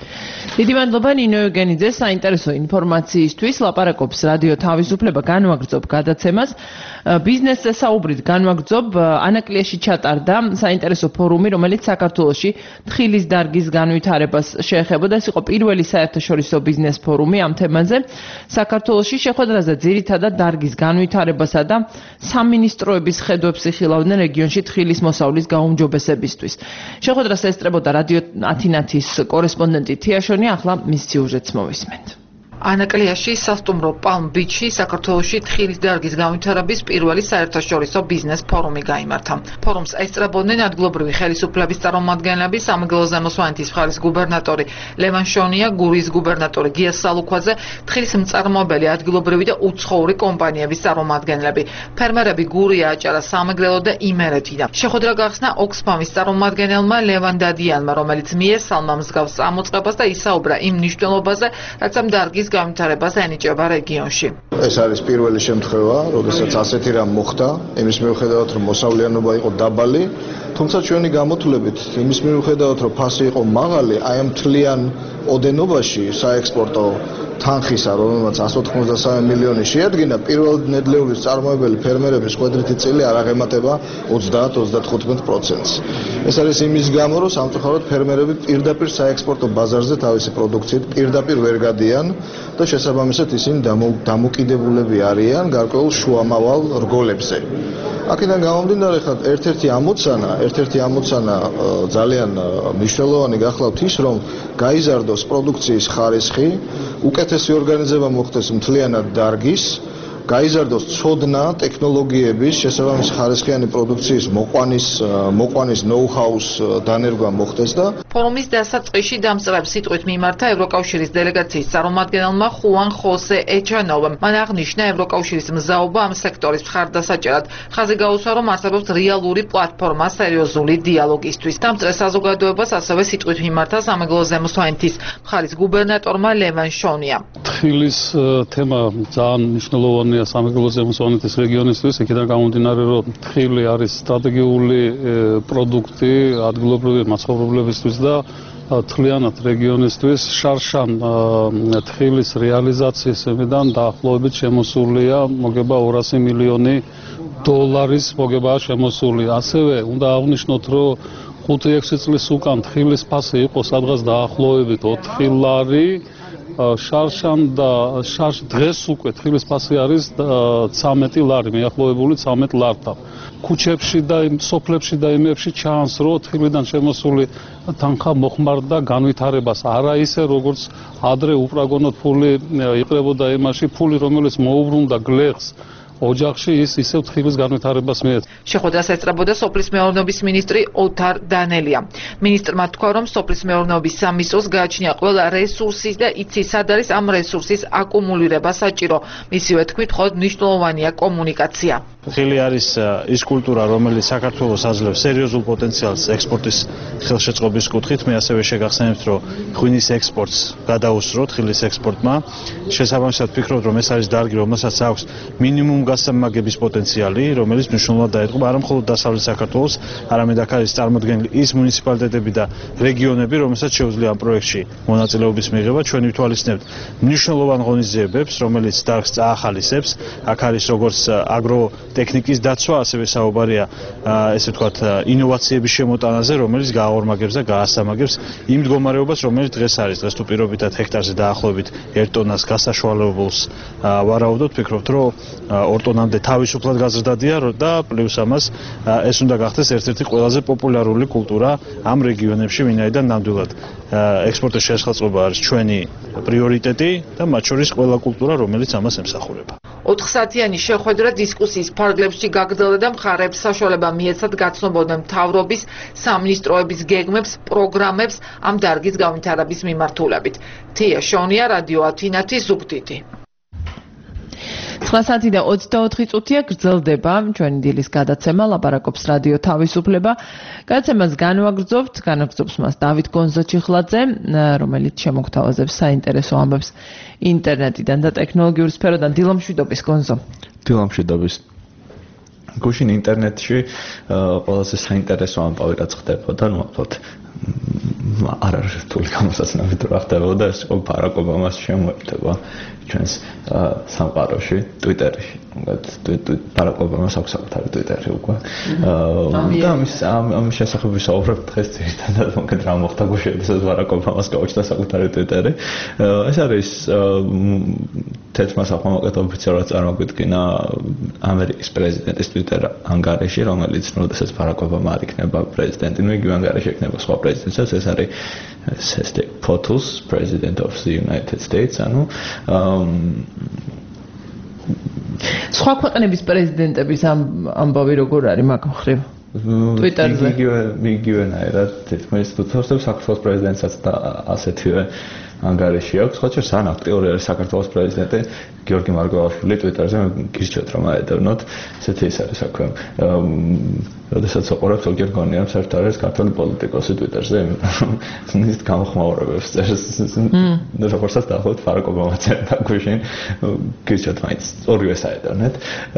Speaker 2: დიდი მადლობა ნინო ევგენიძე საინტერესო ინფორმაციისთვის. ლაპარაკობს რადიო თავისუფლება, განვაგრძობ გადაცემას. ბიზნესზე საუბრით განვაგრძობ, ანაკლიაში ჩატარდა საინტერესო ფორუმი, რომელიც საქართველოში თხილის დარგის განვითარებას შეეხებოდა. ეს იყო პირველი საერთაშორისო ბიზნეს ფორუმი ამ თემაზე. საქართველოში შეხვედრაზე ძირითადად დარგის განვითარებასა და სამინისტროების ხედვებს იხილავდნენ რეგიონში თხილის მოსავლის გაუმჯობესებისთვის. შეხვედრას ესწრებოდა რადიო ათინათის კორესპონდენტი თიაშონი. ახლა მის სიუჟეტს მოვისმენთ.
Speaker 11: ანაკლიაში სასტუმრო Palm Beach-ში საქართველოში თხილის დარგის განვითარების პირველი საერთაშორისო ბიზნეს ფორუმი გაიმართა. ფორუმს ესწრებოდნენ ადგილობრივი ხელისუფლების წარმომადგენლები, სამეგრელო ზემო სვანეთის მხარის გუბერნატორი ლევან შონია, გურიის გუბერნატორი გია სალუქვაძე, თხილის მწარმოებელი ადგილობრივი და უცხოური კომპანიების წარმომადგენლები, ფერმერები გურია, აჭარა, სამეგრელო და იმერეთიდან. შეხვედრა გახსნა ოქსფამის წარმომადგენელმა ლევან დადიანმა, რომელიც მიესალმა მსგავს წამოწყებას და ისაუბრა იმ მნიშვნელობაზე, რაც ამ დარგის განვითარებას ენიჭება რეგიონში.
Speaker 12: ეს არის პირველი შემთხვევა, როდესაც ასეთი რამ მოხდა, იმის მიუხედავად რომ მოსავლიანობა იყო დაბალი, თუმცა ჩვენი გამოთვლებით, იმის მიუხედავად რომ ფასი იყო მაღალი, აი ამ მთლიან ოდენობაში საექსპორტო თანხისა, რომელმაც εκατს ოთხმოცდასამი მილიონი შეადგინა, პირველ ნედლეულის წარმოებელი ფერმერების ხვედრითი წილი არ აღემატება ოცდაათ ოცდათხუთმეტ პროცენტს. ეს არის იმის გამო, რომ სამწუხაროდ ფერმერები პირდაპირ საექსპორტო ბაზარზე თავისი პროდუქციით პირდაპირ ვერ გადიან და შესაბამისად ისინი დამოკიდებულები არიან გარკვეულ შუამავალ რგოლებზე. აქედან გამომდინარე, ხა ერთ-ერთი ამოცანა, ერთ-ერთი ამოცანა ძალიან მნიშვნელოვანი გახლავთ ის, რომ გაიზარდოს პროდუქციის ხარისხი, უკეთესი ორგანიზება მოხდეს მთლიანად დარგის, გაიზარდოს ცოდნა ტექნოლოგიების, შესაბამის ხარისხიანი პროდუქციის მოყვანის მოყვანის ნოუ-ჰაუს დანერგვა მოხდეს და
Speaker 11: ფორუმის დასაწყისში დამწყებ სიტყვით მიმართა ევროკავშირის დელეგაციის წარმომადგენელმა ხუან ხოსე ეჩანოვამ. მან აღნიშნა ევროკავშირის მზაობა ამ სექტორის მხარდასაჭერად. ხაზი გაუსვა, რომ არსებობს რეალური პლატფორმა სერიოზული დიალოგისთვის. დამწყებ საზოგადოებას ასევე სიტყვით მიმართა სამეგრელო ზემო სვანეთის მხარის გუბერნატორმა ლევან შონია.
Speaker 13: თხილის თემა ძალიან მნიშვნელოვანია სამეგრელო ზემო სვანეთის რეგიონისთვის, იქიდან გამომდინარე, რომ თხილი არის სტრატეგიული პროდუქტი ადგილობრივი მაცხოვრებლებისთვის და თლიანად რეგიონისთვის. შარშან თხილის რეალიზაციის მიდან დაახლოებით შემოსულია მოგება ორასი მილიონი დოლარის მოგებაა შემოსული. ასევე უნდა აღვნიშნოთ, რომ ხუთი ექვსი წლის უკან თხილის ფასი იყო სადღაც დაახლოებით ოთხი ლარი. შარშან და შარშ დღეს უკვე თხილის ფასი არის ცამეტი ლარი, მიახლოებული ცამეტ ლართან. ქუჩებში და სოფლებში და იმებში ჩანს, რომ თხილიდან შემოსული თანხა მოხმარდა განვითარებას. არა ისე, როგორც ადრე უპრაგონოდ ფული იყრებოდა იმაში, ფული რომელიც მოუბრუნდა გლეხს ოჯახში, ის ისევ თხილის განვითარებას მიეცა.
Speaker 11: შეხვედრას ესწრებოდა სოფლის მეურნეობის მინისტრი ოთარ დანელია. მინისტრმა თქვა, რომ სოფლის მეურნეობის სამინისტროს გააჩნია ყველა რესურსის და იცის, სად არის ამ რესურსის აკუმულირება საჭირო. მისივე თქმით, მხოლოდ მნიშვნელოვანია კომუნიკაცია.
Speaker 14: თხილი არის ის კულტურა, რომელიც საქართველოს აძლევს სერიოზულ პოტენციალს ექსპორტის ხელშეწყობის კუთხით. მე ასევე შეგახსენებთ, რომ ღვინის ექსპორტს გადაუსწრო თხილის ექსპორტმა. შესაბამისად ვფიქრობ, რომ ეს არის დარგი, რომელსაც აქვს მინიმუმ გასამაგების პოტენციალი, რომელიც მნიშვნელოვნად დაეთყობა არა მხოლოდ დასავლეთ საქართველოს, არამედ აქ არის წარმოდგენილი ის მუნიციპალიტეტები და რეგიონები, რომელსაც შეუძლია ამ პროექტში მონაწილეობის მიღება. ჩვენ ვითვალისწინებთ მნიშვნელოვან ღონისძიებებს, რომელიც დარგს წაახალისებს. აქ არის როგორც აგრო ტექნიკის დაცვა, ასევე საუბარია ესე ვთქვათ ინოვაციების შემოტანაზე, რომელიც გააორმაგებს და გაასამაგებს იმ მდგომარეობას, რომელიც დღეს არის. დღეს თუ პირობითად ჰექტარზე დაახლოებით ერთ ტონას გასაშუალებულს ვარაუდობთ, ვფიქრობთ, რომ ორ ტონამდე თავისუფლად გაზრდადია და პლუს ამას ეს უნდა გახდეს ერთ-ერთი ყველაზე პოპულარული კულტურა ამ რეგიონებში, ვინაიდან ნამდვილად ექსპორტის შესაძლებლობა არის ჩვენი პრიორიტეტი და მათ შორის ყველა კულტურა, რომელიც ამას ემსახურება.
Speaker 11: ოთხსაათიანი შეხვედრა დისკუსიის ფარგლებში გაგრძელდა და მხარეებს საშუალება მიეცათ გაცნობოდნენ მთავრობის, სამინისტროების გეგმებს, პროგრამებს ამ დარგის განვითარების მიმართულებით. თია შონია, რადიო ათინათი, ზუგდიდი.
Speaker 2: ცხრა საათი და ოცდაოთხი წუთია გრძელდება ჩვენი დილის გადაცემა, ლაპარაკობს რადიო თავისუფლება. გადაცემას განვაგრძობთ, განაგრძობს მას დავით გონზაჩიხლაძე, რომელიც შემოგთავაზებს საინტერესო ამბებს ინტერნეტიდან და ტექნოლოგიურ სფეროდან. დილამშვიდობის გონზო.
Speaker 15: დილამშვიდობის. გუშინ ინტერნეტში ყველაზე საინტერესო ამბავი რაც ხდებოდა, ну, ალბათ არ არის რთული გამოსაცნობი თუ რა ხდებოდა, ეს იყო ბარაკ ობამას შემოერთება ჩვენს სამყაროში, ტვიტერში. ბარაკ ობამას აქვს საკუთარი ტვიტერი უკვე. და ამის ამის შესახებ ვისაუბრებთ დღეს ძირითადად, მოკლედ რა მოხდა გუშინ, როდესაც ბარაკ ობამას გაუჩნდა საკუთარი ტვიტერი. ეს არის თეთრმა საფრთხემ მოკლედ ოფიციალურად წარმოგვიდგინა ამერიკის პრეზიდენტის ტვიტერ ანგარიში, რომელიც როდესაც ბარაკ ობამა არ იქნება პრეზიდენტი, ნუ იგივე ანგარიში იქნება სხვა პრეზიდენტსაც, ეს არის Sestak POTUS, President of the United States, ანუ
Speaker 2: სხვა ქვეყნების პრეზიდენტების ამბავი როგორ არის მაგ მხრივ? Twitterზე.
Speaker 15: იგივე იგივენაირად თითქმის თორსებს საქართველოს პრეზიდენტსაც და ასეთივე ანგარიში აქვს, ხო შეიძლება სან აქტიური არის საქართველოს პრეზიდენტი გიორგი მარგველაშვილი Twitterზე გირჩევთ რომ აედევნოთ, ესეთი ის არის საქმე. როდესაც აყურებს ზოგიერთ გონიებს საერთოდ არის ქართული პოლიტიკოსი Twitterზე, ის გამოხმაურებებს წერს. და როგორცაც დაახლოებით ბარაკ ობამა წერდა გუშინ, გირჩევთ მაინც ორივეს აედევნეთ.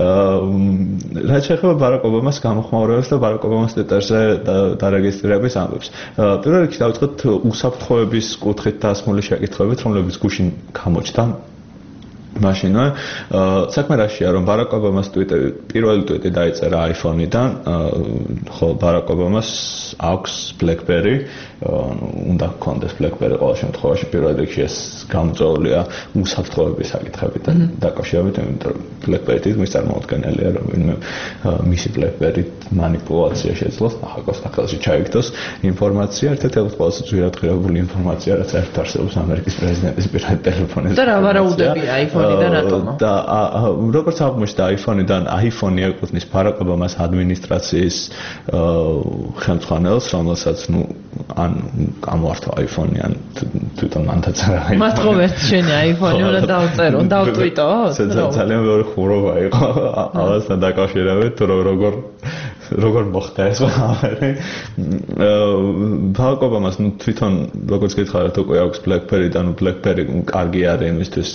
Speaker 15: რაც შეეხება ბარაკ ობამას გამოხმაურებებს და ბარაკ ობამას Twitterზე დარეგისტრირების ამბებს. პირველ რიგში დავიწყოთ უსაფრთხოების კუთხით დასმული შეკითხვებით, რომლებიც გუშინ გამოჩნდა. მაშინვე საქმე რაშია, რომ ბარაკ ობამას ტვიტერი პირველი ტვიტი დაიწერა iPhone-დან, ხო ბარაკ ობამას აქვს BlackBerry, უნდა გქონდეს BlackBerry ყოველ შემთხვევაში პირველ რიგში ეს გამოწვეულია უსაფრთხოების საკითხებით დაკავშირებით, იმიტომ რომ BlackBerry-ით მის წარმოუდგენელია, რომ ვინმე მისი BlackBerry-ით манипуляცია შეძლოს, ახალგაზრდა სახელში ჩაიგდოს ინფორმაცია, ერთ-ერთი ყველაზე ძვირად ღირებული ინფორმაცია, რაც საერთოდ არსებობს ამერიკის პრეზიდენტის პირადი ტელეფონზე.
Speaker 2: და რა ვარაუდებია iPhone-დან რატომ?
Speaker 15: და როგორც აღმოჩნდა iPhone-დან iPhone-ი ეკუთვნის ბარაკ ობამას ადმინისტრაციის ხელმძღვანელს, რომელსაც ნუ ან გამოართვა iPhone-ი, ან თვითონ მანთაც არა.
Speaker 2: მათხოვერთ შენი iPhone-ი უნდა დავწერო, დავტვიტო?
Speaker 15: ძალიან ბევრი ხურობა იყო ამასთან დაკავშირებით, თუ როგორ როგორ მოხდა ეს ყველაფერი. ბარაკ ობამას ნუ თვითონ როგორც გითხარით უკვე აქვს BlackBerry და ნუ BlackBerry კარგი არის იმისთვის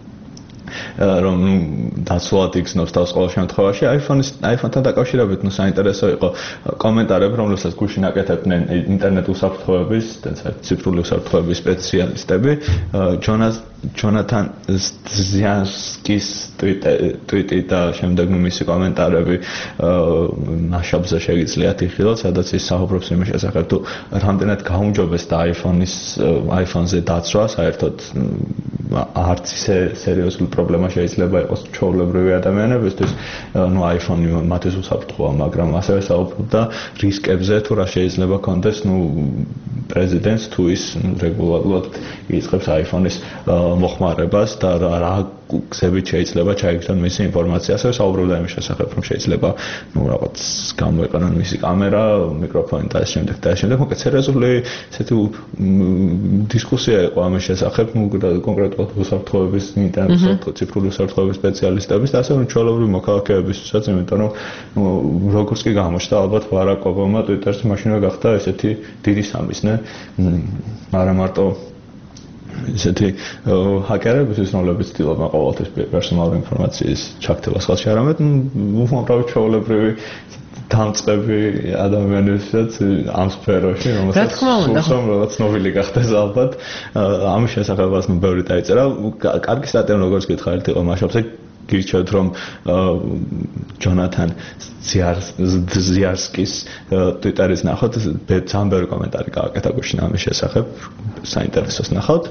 Speaker 15: რომ დაცულად იგრძნობს თავს ყოველ შემთხვევაში. iPhone-ის iPhone-თან დაკავშირებით ნუ საინტერესო იყო კომენტარები, რომლებსაც გუშინ აკეთებდნენ ინტერნეტ უსაფრთხოების და ციფრული უსაფრთხოების სპეციალისტები. ჯონას ჯონათან ზიანსკის ტვიტი და შემდეგ მისი კომენტარები მასშტაბზე შეგიძლიათ იხილოთ, სადაც ის საუბრობს იმის შესახებ, თუ რამდენად გაუმჯობესდა iPhone-ის iPhone-ზე დაცვა, საერთოდ არც ისე სერიოზული პრობლემა შეიძლება იყოს ჩვეულებრივი ადამიანებისთვის, ну iPhone-ი მათთვის უსაფრთხოა, მაგრამ ასევე საუბრობდა რისკებზე, თუ რა შეიძლება კონდეს, ну პრეზიდენტს თუ ის რეგულარულად იწყებს iPhone-ის მოხმარებას და რა გზებით შეიძლება ჩაიგდონ მისი ინფორმაცია, ასევე საუბრობდა იმის შესახებ, რომ შეიძლება ну რაღაც გამოიყენონ მისი კამერა, მიკროფონი და ამ შემდეგ და ამ შემდეგ, მოკლედ სერიოზული ესეთი დისკუსია იყო ამის შესახებ, ну კონკრეტულად უსაფრთხოების ინტერნეტ ციფრული უსაფრთხოების სპეციალისტების და ასევე ჩვეულებრივი მოქალაქეებისთვისაც, იმიტომ რომ როგორც კი გამოჩნდა, ალბათ ბარაკ ობამა Twitter's მაშინვე გახდა ესეთი დიდი სამიზნე, არა მარტო ესეთი ჰაკერებისთვის, რომლებიც ცდილობენ ყოველთვის პერსონალური ინფორმაციის ჩაქცევას ხელში, არამედ უამრავი ჩვეულებრივი დამწყები ადამიანებსაც ამ სფეროში, რომელსაც სულ ცნობილი გახდეს ალბათ. ამის შესახებაც ნუ ბევრი დაიწერა. კარგი სტატია, როგორც გითხარით, იყო მასშტაბზე. გირჩევთ რომ ჯონათან ზიარსკის ტვიტერის ნახოთ, ძალიან ბევრი კომენტარი გააკეთა გუშინ ამის შესახებ, საინტერესოს ნახავთ.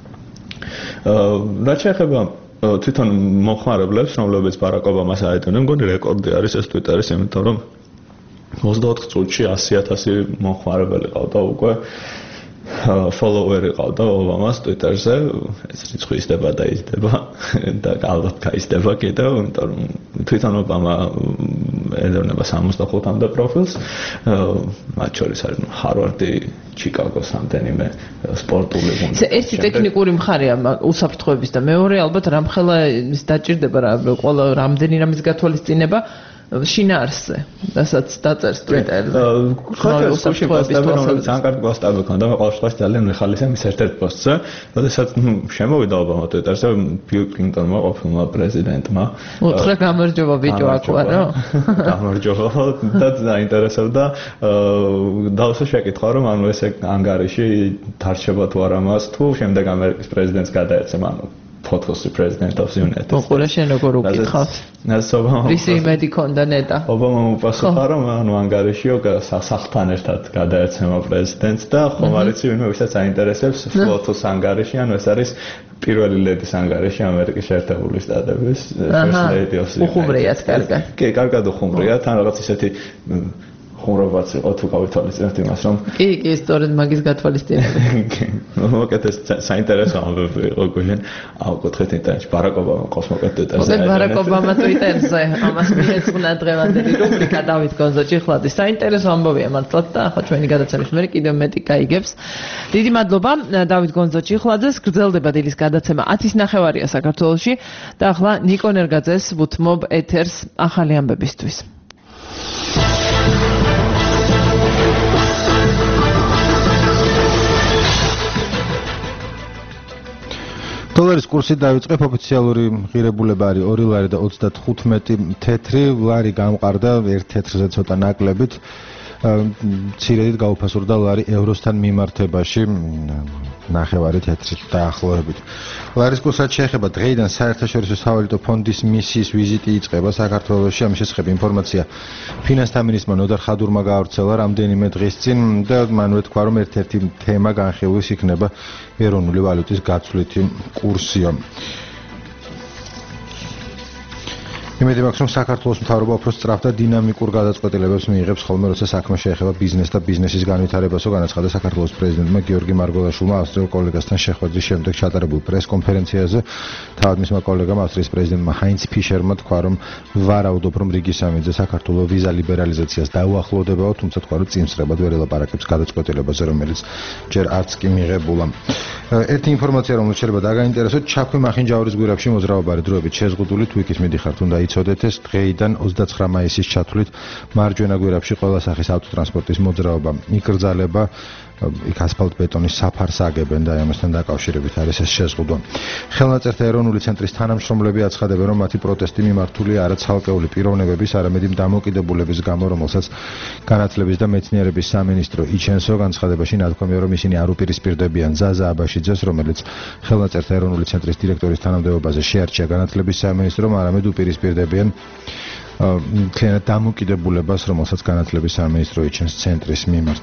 Speaker 15: რაც შეეხება თვითონ მოხმარებლებს, რომლებიც ბარაკ ობამას აედონენ, მგონი რეკორდი არის ეს ტვიტერის, იმიტომ რომ ოცდაოთხ წუთში ასი ათასი მოხმარებელი ყავდა უკვე follower-ი ყავდა ობამას Twitterზე, ეს რიცხვი იზრდება და იზრდება და ალბათ გაიზრდება კიდევ, იმიტომ რომ თვითონ ობამა ედევნება სამოცდახუთამდე პროფილს, მათ შორის არის Harvard-ი, ჩიკაგოს რამდენიმე სპორტული გუნდი.
Speaker 2: ერთი ტექნიკური მხარეა უსაფრთხოების და მეორე ალბათ რამხელა ის დაჭირდება რა ყველა რამდენი რამის გათვალისწინება შინაარსზე, რასაც დაწერს Twitter-ზე.
Speaker 15: ხოთეს სულში პოსტები, რომელიც ძალიან კარგი პოსტები ქონდა, მე ყოველ შემთხვევაში ძალიან მიხარია მის ერთ-ერთ პოსტზე, როდესაც შემოვიდა ობამა Twitter-ზე, Bill Clinton-მა ყოფილმა პრეზიდენტმა.
Speaker 2: უთხრა გამარჯობა ბიჭო აკვა რა.
Speaker 15: გამარჯობა და დაინტერესებდა დავსო შეკითხვა რომ ანუ ესე ანგარიში დარჩება თუ არა მას თუ შემდეგ ამერიკის პრეზიდენტს გადაეცემა ანუ ფოთოსი პრეზიდენტ of the United States.
Speaker 2: უყურე შენ როგორ უკითხავთ?
Speaker 15: ნას ობამა.
Speaker 2: ისი იმედი ქონდა ნეტა.
Speaker 15: ობამა უპასუხა რომ ანუ ანგარიშიო სასახლთან ერთად გადაეცემა პრეზიდენტს და ხომ არიცი ვინმე ვისაც აინტერესებს ფოთოს ანგარიში ანუ ეს არის პირველი ლედის ანგარიში ამერიკის შეერთებული შტატების first lady of the United States.
Speaker 2: უხუმრიათ კარგად.
Speaker 15: კი, კარგად უხუმრიათ, ან რაღაც ისეთი ხუმრობაც იყო თუ გავითვალისწინებთ იმას რომ
Speaker 2: კი კი სწორედ მაგის გათვალისწინებთ.
Speaker 15: მოკეთ ეს საინტერესო ამბები იყო გუშინ ავკითხეთ ინტერნეტში ბარაკ ობამა ყავს მოკეთ Twitter-ზე.
Speaker 2: მოკეთ ბარაკ ობამა Twitter-ზე ამას მიეძღვნა დღევანდელი რუბრიკა დავით გონზო-ჭიხლაძე. საინტერესო ამბობია მართლაც და ახლა ჩვენი გადაცემის მერე კიდევ მეტი გაიგებს. დიდი მადლობა დავით გონზო-ჭიხლაძეს. გრძელდება დილის გადაცემა ათის ნახევარია საქართველოში და ახლა ნიკო ნერგაძეს ვუთმობ ეთერს ახალი ამბებისთვის.
Speaker 3: დოლარის კურსი დაიწყება ოფიციალური ღირებულება არის ორი ლარი და ოცდათხუთმეტი თეთრი ლარი გამყარდა ერთ თეთრზე ცოტა ნაკლებით მცირედით გაუფასურდა ლარი ევროსთან მიმართებაში ნახევარი თეთრით დაახლოებით. ლარის კურსაც შეეხება დღეიდან საერთაშორისო სავალუტო ფონდის მისიის ვიზიტი იწყება საქართველოში. ამის შესახებ ინფორმაცია ფინანსთა მინისტრმა ნოდარ ხადურმა გაავრცელა რამდენიმე დღის წინ და მანვე თქვა რომ ერთ-ერთი თემა განხილვის იქნება ეროვნული ვალუტის გაცვლითი კურსიო. იმედი მაქვს რომ საქართველოს მთავრობა უფრო სწრაფ და დინამიკურ გადაწყვეტილებებს მიიღებს ხოლმე როცა საქმე შეეხება ბიზნესს და ბიზნესის განვითარებასო განაცხადა საქართველოს პრეზიდენტმა გიორგი მარგველაშვილმა ავსტრიელ კოლეგასთან შეხვედრის შემდეგ ჩატარებულ პრეს-კონფერენციაზე. თავად მისმა კოლეგამ ავსტრიის პრეზიდენტმა ჰაინც ფიშერმა თქვა რომ ვარაუდობ რომ რიგი სამიძე საქართველოს ვიზა ლიბერალიზაციას დაუახლოვდებაო, თუმცა თქვა რომ წინსწრებად ვერ ელაპარაკებს გადაწყვეტილებაზე, რომელიც ჯერ არც კი მიღებულა. ერთი ინფორმაცია რომელიც შეიძლება დაგაინტერესოთ, ჩაქვი მახინჯაურის გვირაბში მოძრაობარი დროებით შეზღუდული თუ იქის მიდიხართ უნდა იცოდეთ ეს დღეიდან ოცდაცხრა მაისის ჩათვლით მარჯვენა გვირაბში ყველა სახის ავტოტრანსპორტის მოძრაობა იკრძალება. იქ ასფალტ-ბეტონის საფარს აგებენ და ამასთან დაკავშირებით არის ეს შეზღუდვა. ხელნაწერთა ეროვნული ცენტრის თანამშრომლები აცხადებენ რომ მათი პროტესტი მიმართულია არა ცალკეული პიროვნებების, არამედ იმ დამოკიდებულების გამო, რომელსაც განათლების და მეცნიერების სამინისტრო იჩენსო. განცხადებაში ნათქვამია რომ ისინი არ უპირისპირდებიან ზაზა აბაშიძეს, რომელიც ხელნაწერთა ეროვნული ცენტრის დირექტორის თანამდებობაზე შეარჩია განათლების სამინისტრომ, არამედ უპირისპირდებიან მთლიანად დამოკიდებულებას, რომელსაც განათლების სამინისტრო იჩენს ცენტრის მიმართ.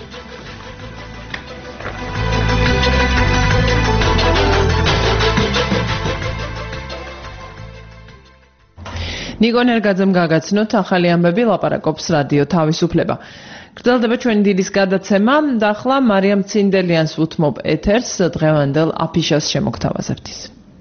Speaker 2: ნიკო ნერგაძემ გაგაცნოთ ახალი ამბები, ლაპარაკობს რადიო თავისუფლება. გრძელდება ჩვენი დილის გადაცემა და ახლა მარიამ ცინდელიანს ვუთმობ ეთერს დღევანდელ აფიშას შემოგთავაზებთ.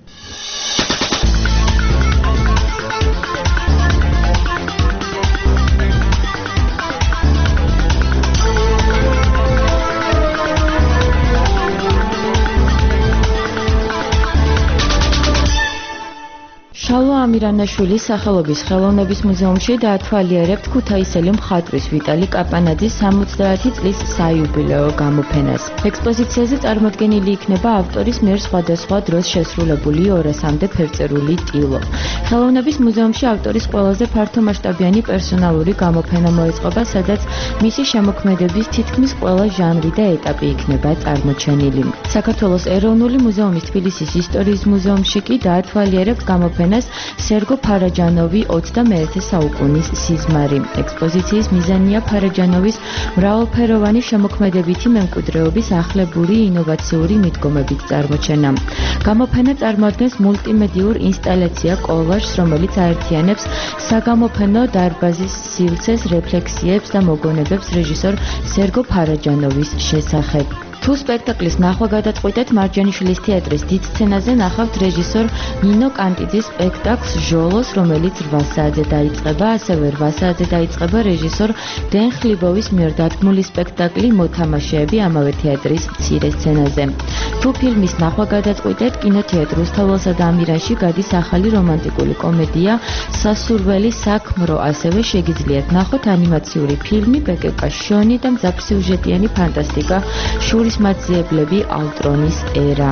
Speaker 16: შალვა ამირანაშვილის სახელობის ხელოვნების მუზეუმში დაათვალიერებთ ქუთაისელი მხატვრის ვიტალი კაპანაძის სამოცდაათი წლის საიუბილეო გამოფენას. ექსპოზიციაზე წარმოდგენილი იქნება ავტორის მიერ სხვადასხვა დროს შესრულებული ორასამდე ფერწერული ტილო. ხელოვნების მუზეუმში ავტორის ყველაზე ფართომასშტაბიანი პერსონალური გამოფენა მოეწყობა, სადაც მისი შემოქმედების თითქმის ყველა ჟანრი და ეტაპი იქნება წარმოჩენილი. საქართველოს ეროვნული მუზეუმის თბილისის ისტორიის მუზეუმში კი დაათვალიერებთ გამოფენას სერგო ფარაჯანოვი ოცდამეერთე საუკუნის სიზმარი. ექსპოზიციის მიზანია ფარაჯანოვის მრავალფეროვანი შემოქმედებითი მემკვიდრეობის ახლებური ინოვაციური მიდგომებით წარმოჩენა. გამოფენა წარმოადგენს მულტიმედიურ ინსტალაცია კოლაჟს, რომელიც აერთიანებს საგამოფენო დარბაზის სივრცეს, რეფლექსიებს და მოგონებებს რეჟისორ სერგო ფარაჯანოვის შესახებ. თუ სპექტაკლის ნახვა გადაწყვეტეთ, მარჯანიშვილის თეატრის დიდ სცენაზე ნახავთ რეჟისორ ნინო კანტიძის სპექტაკლს ჟოლოს, რომელიც რვა საათზე დაიწყება, ასევე რვა საათზე დაიწყება რეჟისორ დენ ხლიბოვის მიერ დადგმული სპექტაკლი მოთამაშეები ამავე თეატრის მცირე სცენაზე. თუ ფილმის ნახვა გადაწყვეტეთ, კინოთეატრ რუსთაველსა და ამირანში გადის ახალი რომანტიკული კომედია სასურველი საქმრო, ასევე შეგიძლიათ ნახოთ ანიმაციური ფილმი ბეკეკა შონი და მძაფრსიუჟეტიანი ფანტასტიკა შურის მაძიებლები ალტრონის ერა.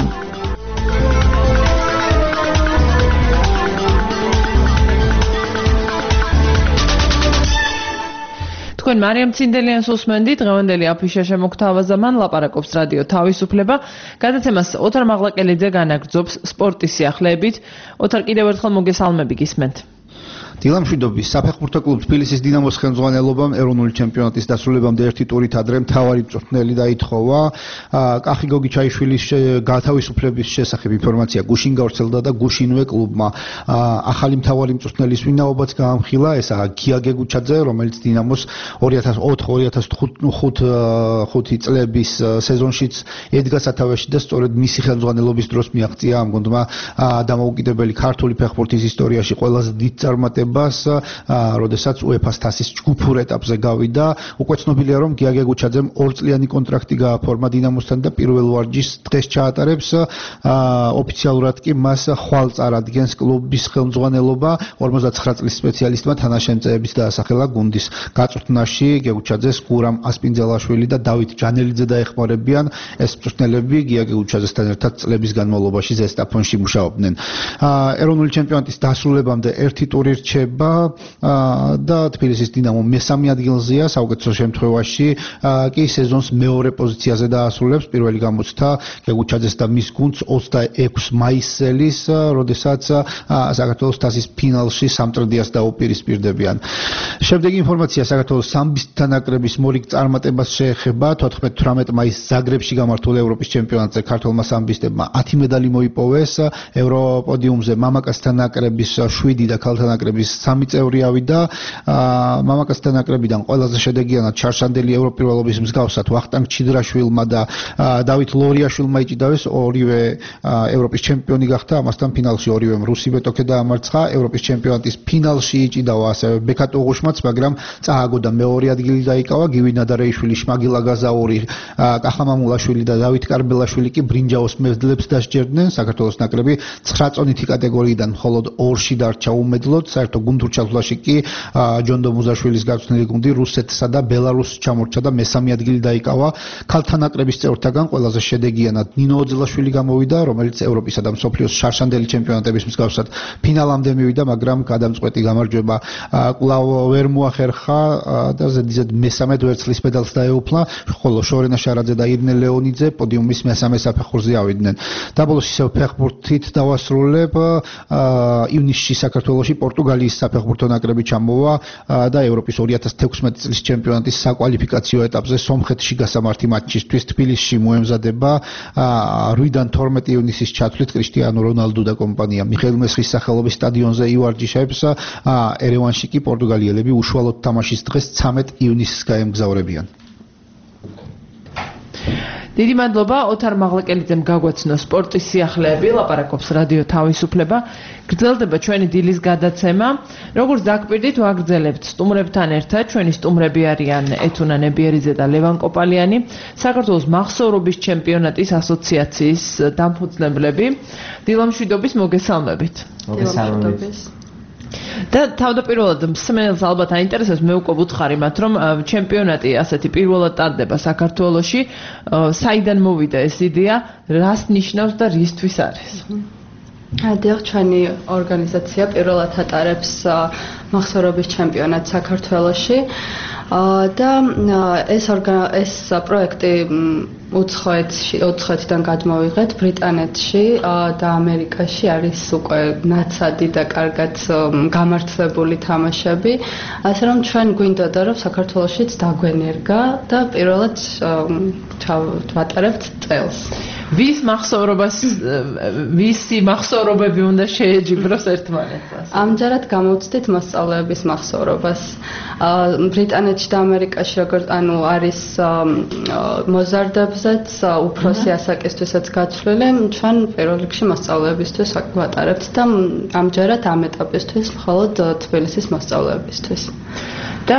Speaker 2: თქვენ მარიამ ცინდელიანს უსმენდით, დღევანდელი აფიშა შემოგთავაზებან ლაპარაკობს რადიო თავისუფლება. გადაცემას ოთარ მაღლაკელიძე განაგრძობს სპორტის სიახლეებით. ოთარ, კიდევ ერთხელ მოგესალმები, გისმენთ.
Speaker 17: დილამშვიდობის საფეხბურთო კლუბ თბილისის დინამოს ხელმძღვანელობამ ეროვნული ჩემპიონატის დასრულებამდე ერთი ტურით ადრე მთავარი მწვრთნელი დაითხოვა. კახი გოგიჩაიშვილის გათავისუფლების შესახებ ინფორმაცია გუშინ გავრცელდა და გუშინვე კლუბმა ახალი მთავარი მწვრთნელის ვინაობაც გაამხილა, ესაა გია გეგუჩაძე, რომელიც დინამოს ორი ათას ოთხ ორი ათას ხუთი წლების სეზონშიც ედგა სათავეში და სწორედ მისი ხელმძღვანელობის დროს მიაღწია ამ გუნდმა დამოუკიდებელი ქართული ფეხბურთის ისტორიაში ყველაზე დიდ წარმატებას, როდესაც უეფა-ს თასის ჯგუფურ ეტაპზე გავიდა. უკვე ცნობილია, რომ გია გეგუჩაძემ ორწლიანი კონტრაქტი გააფორმა დინამოსთან და პირველ ვარჯიშს დღეს ჩაატარებს. ოფიციალურად კი მას ხვალ წარადგენს კლუბის ხელმძღვანელობა. ორმოცდაცხრა წლის სპეციალისტმა თამაშემწეების დაასახელა გუნდის გაწვრთნაში. გეგუჩაძეს გურამ ასპინძელაშვილი და დავით ჯანელიძე დაეხმარებიან. ეს მწვრთნელები გია გეგუჩაძესთან ერთად წლების განმავლობაში ზესტაფონში მუშაობდნენ. ეროვნული ჩემპიონატის დასრულებამდე ერთი ტური რჩება და თბილისის დინამო მესამე ადგილზეა, საუკეთესო შემთხვევაში კი სეზონს მეორე პოზიციაზე დაასრულებს. პირველი გამოცდა გეგუჩაძეს და მის გუნდს ოცდაექვსი მაისელის, როდესაც საქართველოს თასის ფინალში სამტრედიას დაუპირისპირდებიან. შემდეგი ინფორმაცია საქართველოს სამბის ნაკრების მორიგ წარმატებას შეეხება. თოთხმეტ თვრამეტ მაისს ზაგრებში გამართულ ევროპის ჩემპიონატზე ქართველმა სამბისტებმა ათი медალი მოიპოვეს. ევროპოდიუმზე მამაკაცთა ნაკრების შვიდი და ქალთა ნაკრების სამი წევრი ავიდა. მამაკაცთა ნაკრებიდან ყველაზე შედეგიანად ჩარშანდელი ევროპირველობის მსგავსად ვახტანგ ჩიდრაშვილმა და დავით ლორიაშვილმა იჭიდავეს, ორივე ევროპის ჩემპიონი გახდა. ამასთან ფინალში ორივემ რუსი ბეტოქე დაამარცხა. ევროპის ჩემპიონატის ფინალში იჭიდავა ასევე ბეკატ ოღუშმაც, მაგრამ წააგო და მეორე ადგილი დაიკავა. გივი ნადარეიშვილი, შმაგილა გაზაური, კახამამულაშვილი და დავით კარბელაშვილი კი ბრინჯაოს მედლებს დასჯერდნენ. საქართველოს ნაკრები ცხრა წონითი კატეგორიიდან მხოლოდ ორში დარჩა უმედლოდ. საერთო გუნდურ ჩათვლაში კი ჯონდო მუზაშვილის გაწვრთნილი გუნდი რუსეთსა და ბელარუსს ჩამორჩა და მესამე ადგილი დაიკავა. ქალთა ნაკრების წევრთაგან ყველაზე შედეგიანად ნინო ოძელაშვილი გამოვიდა, რომელიც ევროპისა და მსოფლიოს შარშანდელი ჩემპიონატების მსგავსად ფინალამდე მივიდა, მაგრამ გადამწყვეტი გამარჯვება კვლავ ვერ მოახერხა და ზედიზედ მესამედ ვერცხლის მედალს დაეუფლა, ხოლო შორენა შარაძე და ირნე ლეონიძე პოდიუმის მესამე საფეხურზე ავიდნენ. და ბოლოს ისევ ფეხბურთით დავასრულებ. ივნისში საქართველოში პორტუგალიის საფეხბურთო ნაკრები ჩამოვა და ევროპის ორი ათას თექვსმეტი წლის ჩემპიონატის საკვალიფიკაციო ეტაპზე სომხეთში გასამართი მატჩისთვის თბილისში მოემზადება. რვიდან თორმეტი ივნისის ჩათვლით კრისტიანო რონალდუ და კომპანია მიხეილ მესხის სახელობის სტადიონზე ივარჯიშებს. ერევანში კი პორტუგალიელები უშუალოდ თამაშის დღეს ცამეტ ივნისს გაემგზავრებიან.
Speaker 2: დიდი მადლობა ოთარ მაღლაკელიძემ გაგვაცნო სპორტის სიახლეები, ლაპარაკობს რადიო თავისუფლება. გრძელდება ჩვენი დილის გადაცემა. როგორც დაგკვირდით, ვაგრძელებთ სტუმრებთან ერთად. ჩვენი სტუმრები არიან ეთუნა ნებიერიძე და ლევან კოპალიანი, საქართველოს მახსოვრობის ჩემპიონატის ასოციაციის დამფუძნებლები. დილამშვიდობის, მოგესალმებით.
Speaker 18: მოგესალმებით.
Speaker 2: და თავდაპირველად მსმენელს ალბათ აინტერესებს, მე უკვე ვუთხარი მათ, რომ ჩემპიონატი ასეთი პირველად ტარდება საქართველოში. საიდან მოვიდა ეს იდეა, რას ნიშნავს და რისთვის არის?
Speaker 18: დიახ, ჩვენი ორგანიზაცია პირველად ატარებს მახსოვრობის ჩემპიონატს საქართველოში და ეს ეს პროექტი უცხოეთში უცხოეთიდან გადმოვიღეთ, ბრიტანეთში და ამერიკაში არის უკვე ნაცადი და კარგად გამართლებული თამაშები, ასე რომ ჩვენ გვინდოდა რომ საქართველოშიც დაგვენერგა და პირველად ვატარებთ წელს.
Speaker 2: ვის მახსოვრობას ვისი მახსოვრობები უნდა შეეჯიბროს ერთმანეთს?
Speaker 18: ამჯერად გამოვცდით მოსწავლეების მახსოვრობას. ბრიტანეთში და ამერიკაში როგორც ანუ არის მოზარდებზეც უფროსი ასაკისთვისაც გაცვლილი, ჩვენ პირველ რიგში მოსწავლეებისთვის ვატარებთ და ამჯერად ამ ეტაპისთვის მხოლოდ თბილისის მოსწავლეებისთვის.
Speaker 2: და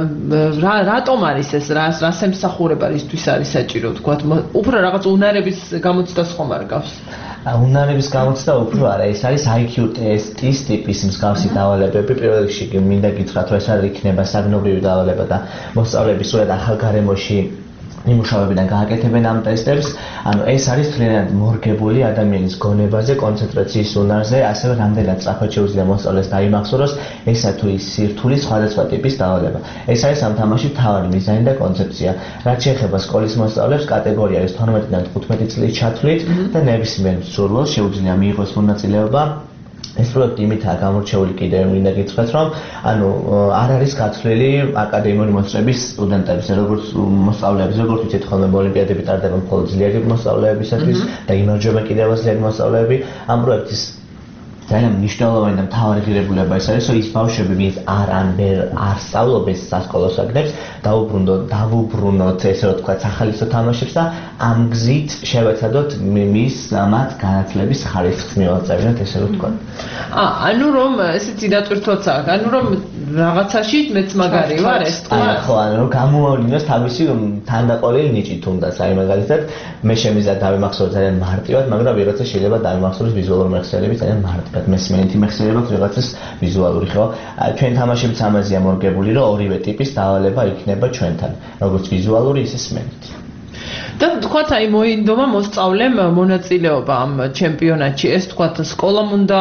Speaker 2: რატომ არის ეს რა რას ემსახურება რისთვის არის საჭირო თქვა უფრო რაღაც უნარების გამოცდას ხომ არ გავს
Speaker 19: უნარების გამოცდა უფრო არა ეს არის I Q ტესტის ტიპის მსგავსი დავალებები პირველ რიგში მინდა გითხრათ რომ ეს არ იქნება საგნობრივი დავალება და მოსწავლეების სულად ახალ გარემოში იმუშავებიდან გააკეთებენ ამ ტესტებს, ანუ ეს არის თლიანად მორგებული ადამიანის გონებაზე, კონცენტრაციის უნარზე, ასევე რამდენად სწრაფად შეუძლია მოსწავლეს დაიმახსოვროს ესა თუ ის სირთულის სხვადასხვა ტიპის დავალება. ეს არის ამ თამაშის მთავარი მიზანი და კონცეფცია. რაც შეეხება სკოლის მოსწავლეებს, კატეგორია არის თორმეტიდან თხუთმეტი წლის ჩათვლით და ნებისმიერ მსურველს შეუძლია მიიღოს მონაწილეობა ეს პროექტი იმითაა გამორჩეული კიდევ მინდა გითხრათ რომ ანუ არ არის გაცვლილი აკადემიური მოსწავლეების სტუდენტებზე როგორც მოსწავლეების როგორც ვიცით ხოლმე ოლიმპიადები ტარდება მხოლოდ ძლიერი მოსწავლეებისათვის და იმარჯვება კიდევ ძლიერი მოსწავლეები ამ პროექტის ძალიან მნიშვნელოვანი და მთავარი ღირებულება ეს არის რომ ის ბავშვები ვინც არ ან ვერ არ სწავლობენ სასკოლო საგნებს დაუბრუნდოთ დავუბრუნოთ ესე რომ თქვა სახალისო თამაშებს და ამ გზით შევეცადოთ მის მათ განათლების ხარისხს მივაწევინოთ ესე რომ თქვა
Speaker 2: ა ანუ რომ ესეც დატვირთვაც აქვს ანუ რომ რაღაცაში მეც მაგარი ვარ ეს თქვა
Speaker 19: ხო ანუ რომ გამოავლინოს თავისი თანდაყოლილი ნიჭი თუნდაც აი მაგალითად მე შემიძლია დავიმახსოვრო ძალიან მარტივად მაგრამ ვიღაცა შეიძლება დავიმახსოვროს ვიზუალური მეხსიერებით ძალიან მარტივად მესმენითი მეხსიერება ვიღაცას ვიზუალური ხო ჩვენ თამაშებიც ამაზეა მორგებული რომ ორივე ტიპის დავალება იქნება ჩვენთან როგორც ვიზუალური ისე სმენითი
Speaker 2: და თქვათ აი მოინდომა მოსწავლემ მონაწილეობა ამ ჩემპიონატში ეს თქვათ სკოლამ უნდა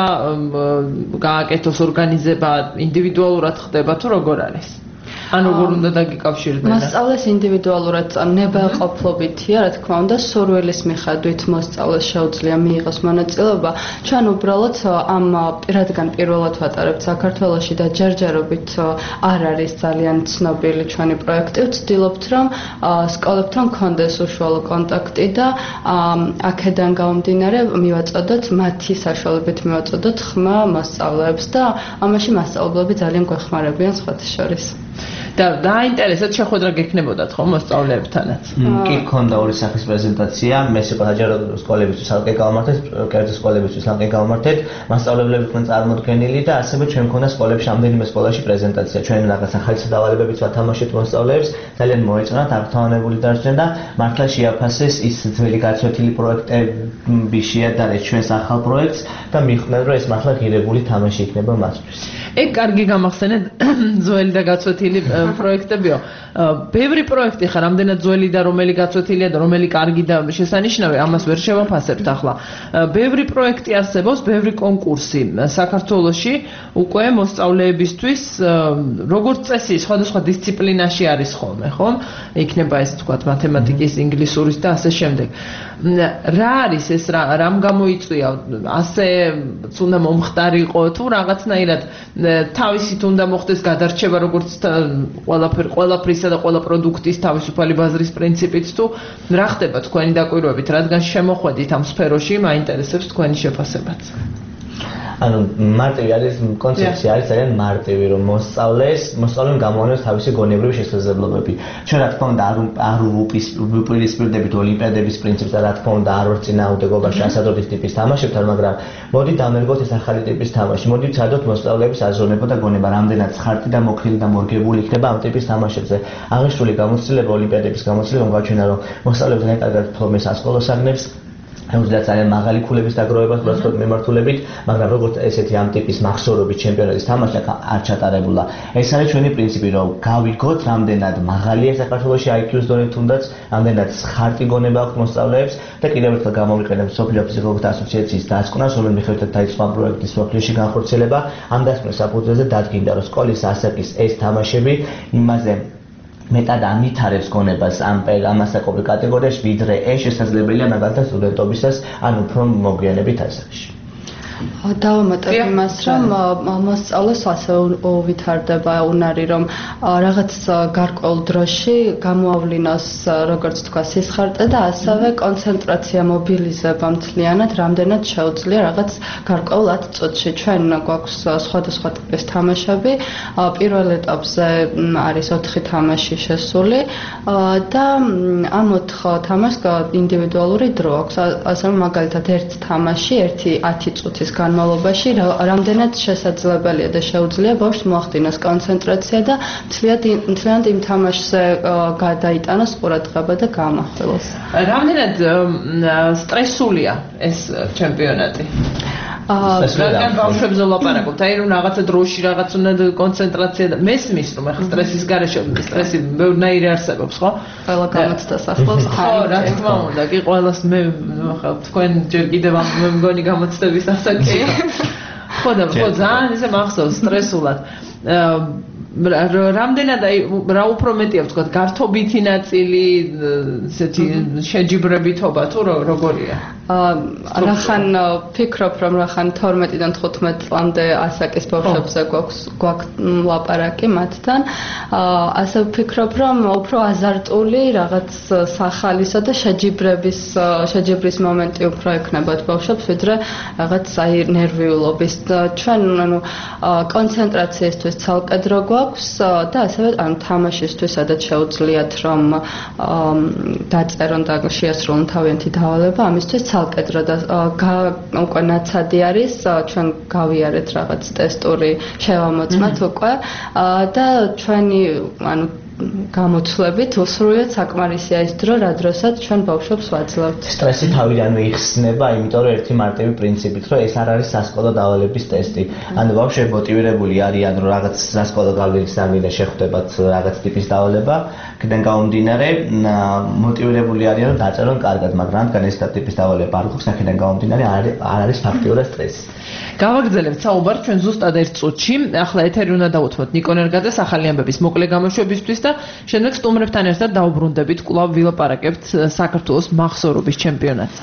Speaker 2: გააკეთოს ორგანიზება ინდივიდუალურად ხდება თუ როგორ არის ანუ როგორ უნდა დაგიკავშირდნენ
Speaker 18: მოსწავლეს ინდივიდუალურად ნებაყოფლობითია რა თქმა უნდა სურვილის მიხედვით მოსწავლეს შეუძლია მიიღოს მონაწილეობა ჩვენ უბრალოდ ამ რადგან პირველად ვატარებთ საქართველოში და ჯერჯერობით არ არის ძალიან ცნობილი ჩვენი პროექტი ვცდილობთ რომ სკოლებთან გქონდეს უშუალო კონტაქტი და აქედან გამომდინარე მივაწოდოთ მათი საშუალებით მივაწოდოთ ხმა მოსწავლეებს და ამაში მასწავლებლები ძალიან გვეხმარებიან სხვათა შორის
Speaker 2: და დაინტერესად შეხვედრა გექნებოდათ ხო მოსწავლეებთანაც?
Speaker 19: კი, ქონდა ორი სახის პრეზენტაცია, მე საჯარო სკოლებისთვის ალყე გავამართეთ, კერძო სკოლებისთვის ალყე გავამართეთ, მასწავლებლები იყვნენ წარმოდგენილი და ასევე ჩვენ ქონდა სკოლებში რამდენიმე სკოლაში პრეზენტაცია. ჩვენ რაღაც ახალი სადავალებებიც ვათამაშეთ მოსწავლეებს, ძალიან მოეწონათ, აღთავანებული დარჩნენ და მართლა შეაფასეს ის ძველი გაცვეთილი პროექტები შეადარეს ჩვენს ახალ პროექტს და მიხვდნენ რომ ეს მართლა ღირებული თამაში იქნება მათთვის.
Speaker 2: ეგ კარგი გამახსენეთ ძველი და გაცვეთილი პროექტებიო. ბევრი პროექტი ხარ, რამდენად ძველი და რომელი გაცვეთილია და რომელი კარგი და შესანიშნავი, ამას ვერ შევაფასებთ ახლა. ბევრი პროექტი არსებობს, ბევრი კონკურსი საქართველოში უკვე მოსწავლეებისთვის, როგორც წესი, სხვადასხვა დისციპლინაში არის ხოლმე, ხომ? იქნება ეს თქვათ მათემატიკის, ინგლისურის და ასე შემდეგ. რა არის ეს რა რამ გამოიწვია? ასე უნდა მომხდარი იყო თუ რაღაცნაირად თავისით უნდა მოხდეს გადარჩება როგორც ყველაფერ ყველაფრისა და ყველა პროდუქტის თავისუფალი ბაზრის პრინციპით თუ რა ხდება თქვენი დაკვირვებით რადგან შემოხვედით ამ სფეროში მაინტერესებს თქვენი შეფასებაც
Speaker 19: ანუ მარტივი არის კონცეფცია არის ძალიან მარტივი რომ მოსწავლეს მოსწავლემ გამოანოს თავისი გონებრივი შესაძლებლობები ჩვენ რა თქმა უნდა არ არ უპირისპირდებით ოლიმპიადების პრინციპს და რა თქმა უნდა არ ვარ წინააღმდეგობაში ასადობის ტიპის თამაშებთან მაგრამ მოდი დავერგოთ ეს ახალი ტიპის თამაში მოდი ვცადოთ მოსწავლეების აზროვნება და გონება რამდენად ხარტი და მოქრილი და მორგებული იქნება ამ ტიპის თამაშებზე აღნიშნული გამოცდილება ოლიმპიადების გამოცდილება გაჩვენა რომ მოსწავლეებს ძალიან კარგად ფლობენ სასკოლო საგნებს უბრალოდ ძალიან მაღალი ქულების დაგროვებას უბრალოდ მიმართულებით, მაგრამ როგორც ესეთი ამ ტიპის მახსოვრობის ჩემპიონატის თამაში არ ჩატარებულა. ეს არის ჩვენი პრინციპი, რომ გავიგოთ, რამდენად მაღალია საქართველოში I Q-ს დონე თუნდაც, რამდენად ხარტი გონება აქვს მოსწავლეებს და კიდევ ერთხელ გამოვიყენებ სოფლიო ფსიქოლოგთა ასოციაციის დასკვნას, რომელიც მიხედვით დაიწყო ამ პროექტის სოფლიოში განხორციელება, ამ დასკვნის საფუძველზე დადგინდა, რომ სკოლის ასაკის ეს თამაშები იმაზე მეტად ამითარებს გონებას ამ ამასაკობრივ კატეგორიაში, ვიდრე ეს შესაძლებელია მაგალითად სტუდენტობისას, ან უფრო მოგვიანებით ასაკში.
Speaker 18: დავამატებ იმას, რომ მოსწავლეს ასე უვითარდება უნარი, რომ რაღაც გარკვეულ დროში გამოავლინოს, როგორც თქვა, სისხარტე და ასევე კონცენტრაცია მობილიზება მთლიანად, რამდენად შეუძლია რაღაც გარკვეულ ათ წუთში. ჩვენ გვაქვს სხვადასხვა ტიპის თამაშები. პირველ ეტაპზე არის ოთხი თამაში შესული და ამ ოთხ თამაშს ინდივიდუალური დრო აქვს. ასე რომ მაგალითად ერთ თამაში ერთი ათი წუთის განმავლობაში რამდენად შესაძლებელია და შეუძლია ბავშვს მოახდინოს კონცენტრაცია და მთლიანად იმ თამაშზე გადაიტანოს ყურადღება და გამახვილოს.
Speaker 2: რამდენად სტრესულია ეს ჩემპიონატი? რადგან ბავშვებზე ვლაპარაკობთ, აი რომ რაღაცა დროში რაღაც უნდა კონცენტრაცია და მესმის რომ ახლა სტრესის გარეშე სტრესი ბევრნაირი არსებობს, ხო?
Speaker 18: ყველა გამოცდას ახლავს
Speaker 2: ხო, რა თქმა უნდა, კი ყველას მე ახლა თქვენ ჯერ კიდევ ამ მე მგონი გამოცდების ასაკია. ხო და ხო ძალიან ისე მახსოვს სტრესულად. რამდენად აი რა უფრო მეტია ვთქვათ გართობითი ნაწილი ესეთი შეჯიბრებითობა თუ როგორია?
Speaker 18: რახან ფიქრობ რომ რახან თორმეტიდან თხუთმეტ წლამდე ასაკის ბავშვებზე გვაქვს გვაქვს ლაპარაკი მათთან ასე ვფიქრობ რომ უფრო აზარტული რაღაც სახალისო და შეჯიბრების შეჯიბრის მომენტი უფრო ექნებათ ბავშვებს ვიდრე რაღაც აი ნერვიულობის ჩვენ ანუ კონცენტრაციისთვის ცალკე დრო გვაქვს და ასევე ანუ თამაშისთვის სადაც შეუძლიათ რომ დაწერონ და შეასრულონ თავიანთი დავალება ამისთვის ცალკე დრო და უკვე ნაცადი არის ჩვენ გავიარეთ რაღაც ტესტური შევამოწმათ უკვე და ჩვენი ანუ გამოცვლებით უსრულიად საკმარისია ის დრო რა დროსაც ჩვენ ბავშვებს ვაძლევთ.
Speaker 19: სტრესი თავიდანვე იხსნება, იმიტომ რომ ერთი მარტივი პრინციპით, რომ ეს არ არის სასკოლო დავალების ტესტი. ანუ ბავშვები მოტივირებული არიან, რომ რაღაც სასკოლო გავლის ამინა შეხვდებათ რაღაც ტიპის დავალება, კიდენ გამომდინარე, მოტივირებული არიან, რომ დაწერონ კარგად, მაგრამ რადგან ეს ტიპის დავალება არ გვაქვს, აქედან გამომდინარე არ არის ფაქტიურად სტრესი.
Speaker 2: გავაგრძელებთ საუბარს ჩვენ ზუსტად ერთ წუთში. ახლა ეთერი უნდა დავუთმოთ ნიკო ნერგაძეს ახალი ამბების მოკლე გამოშვებისთვის და შემდეგ სტუმრებთან ერთად დავუბრუნდებით კვლავ ვილაპარაკებთ საქართველოს მახსოვრობის ჩემპიონატზე.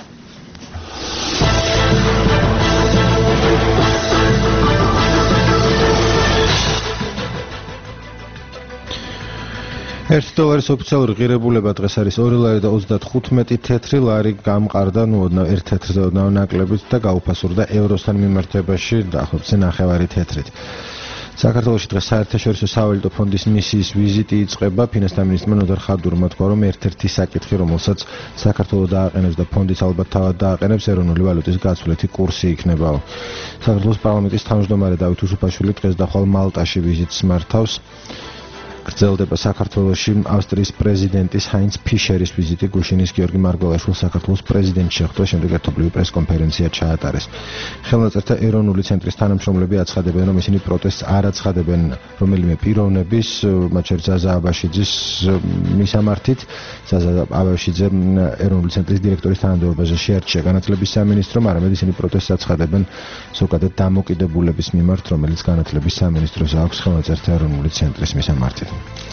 Speaker 3: ერთი დოლარის ოფიციალური ღირებულება დღეს არის ორი ლარი და ოცდათხუთმეტი თეთრი ლარი გამყარდა ნუ ოდნავ ერთ თეთრზე ოდნავ ნაკლებით და გაუფასურდა ევროსთან მიმართებაში დაახლოებით ნახევარი თეთრით. საქართველოში დღეს საერთაშორისო სავალუტო ფონდის მისიის ვიზიტი იწყება. ფინანსთა მინისტრმა ნოდარ ხადურმა თქვა, რომ ერთ-ერთი საკითხი, რომელსაც საქართველოს დააყენებს და ფონდიც ალბათ თავად დააყენებს, ეროვნული ვალუტის გაცვლითი კურსი იქნებაო. საქართველოს პარლამენტის თავმჯდომარე დავით უსუფაშვილი დღეს და ხვალ მალტაში ვიზიტს მართავს. გრძელდება საქართველოში ავსტრიის პრეზიდენტის ჰაინც ფიშერის ვიზიტი. გუშინის გიორგი მარგველაშვილს საქართველოს პრეზიდენტი შეხვდა, შემდეგ ერთობლივი პრესკონფერენცია ჩაატარეს. ხელნაწერთა ეროვნული ცენტრის თანამშრომლები აცხადებენ, რომ ისინი პროტესტს არ აცხადებენ რომელიმე პიროვნების, მათ შორის ზაზა აბაშიძის მისამართით. ზაზა აბაშიძე ეროვნული ცენტრის დირექტორის თანამდებობაზე შეარჩია განათლების სამინისტრომ, არამედ ისინი პროტესტს აცხადებენ ზოგადად დამოკიდებულების მიმართ, რომელიც განათლების სამინისტროს აქვს ხელნაწერთა ეროვნული ცენტრის მისამართით.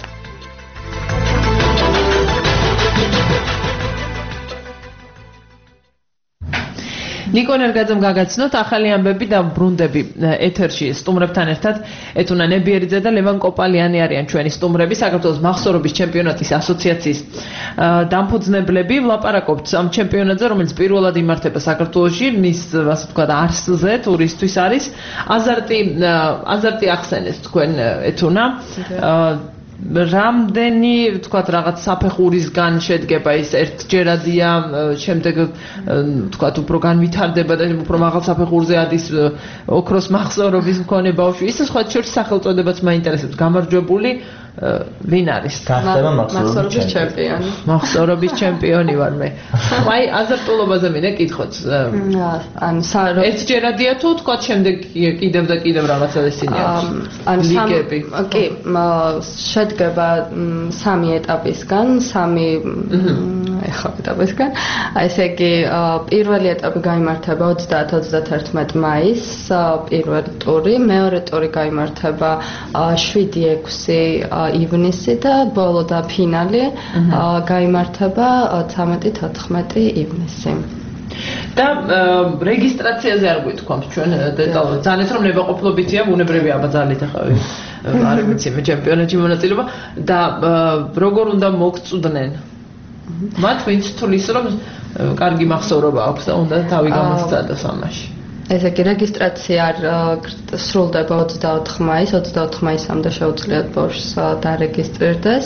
Speaker 2: ნიკო ნერგაძემ გაგაცნოთ ახალი ამბები და ბრუნდები ეთერში სტუმრებთან ერთად ეთუნა ნებიერიძე და ლევან კოპალიანი არიან ჩვენი სტუმრები საქართველოს მახსოვრობის ჩემპიონატის ასოციაციის დამფუძნებლები. ვლაპარაკობთ ამ ჩემპიონატზე, რომელიც პირველად იმართება საქართველოში, მის ასე ვთქვათ არსზე ტურისთვის არის აზარტი აზარტი ახსენეს თქვენ ეთუნა რამდენი ვთქვათ რაღაც საფეხურისგან შედგება ის ერთჯერადია, შემდეგ ვთქვათ უფრო განვითარდება და უფრო მაღალ საფეხურზე ადის ოქროს მახსოვრობის მქონე ბავშვი. ისე სხვა შორის სახელწოდებაც მაინტერესებს. გამარჯვებული ვინ არის?
Speaker 19: გახდება მახსოვრობის
Speaker 18: ჩემპიონი.
Speaker 2: მახსოვრობის ჩემპიონი ვარ მე. აი აზარტულობაზე მინდა კითხოთ.
Speaker 18: ანუ საერთოდ
Speaker 2: ერთჯერადია თუ ვთქვათ შემდეგ კიდევ და კიდევ რაღაცა ისინი აქვს.
Speaker 18: ანუ ლიგები. კი, შედგება სამი ეტაპისგან, სამი ეხლა ეტაპისგან. ესე იგი, პირველი ეტაპი გაიმართება ოცდაათი ოცდათერთმეტი მაისს, პირველი ტური, მეორე ტური გაიმართება შვიდი ექვსი ივნისი და ბოლო და ფინალი გაიმართება ცამეტი თოთხმეტი ივნისი.
Speaker 2: და რეგისტრაციაზე არ გვითქვამთ ჩვენ დეტალურად. ძალიან რომ ნებაყოფლობითია, ბუნებრივი აბაზალით ახლა არ ვიცი მე ჩემპიონატში მონაწილეობა და როგორ უნდა მოგწვდნენ. მათ ვინც თulis რომ კარგი მახსოვრობა აქვს და უნდა თავი გამოსცადოს ამაში.
Speaker 18: ესე იგი რეგისტრაცია სრულდება ოცდაოთხ მაისს, ოცდაოთხ მაისამდე შეუძლიათ ბავშვს დარეგისტრირდეს.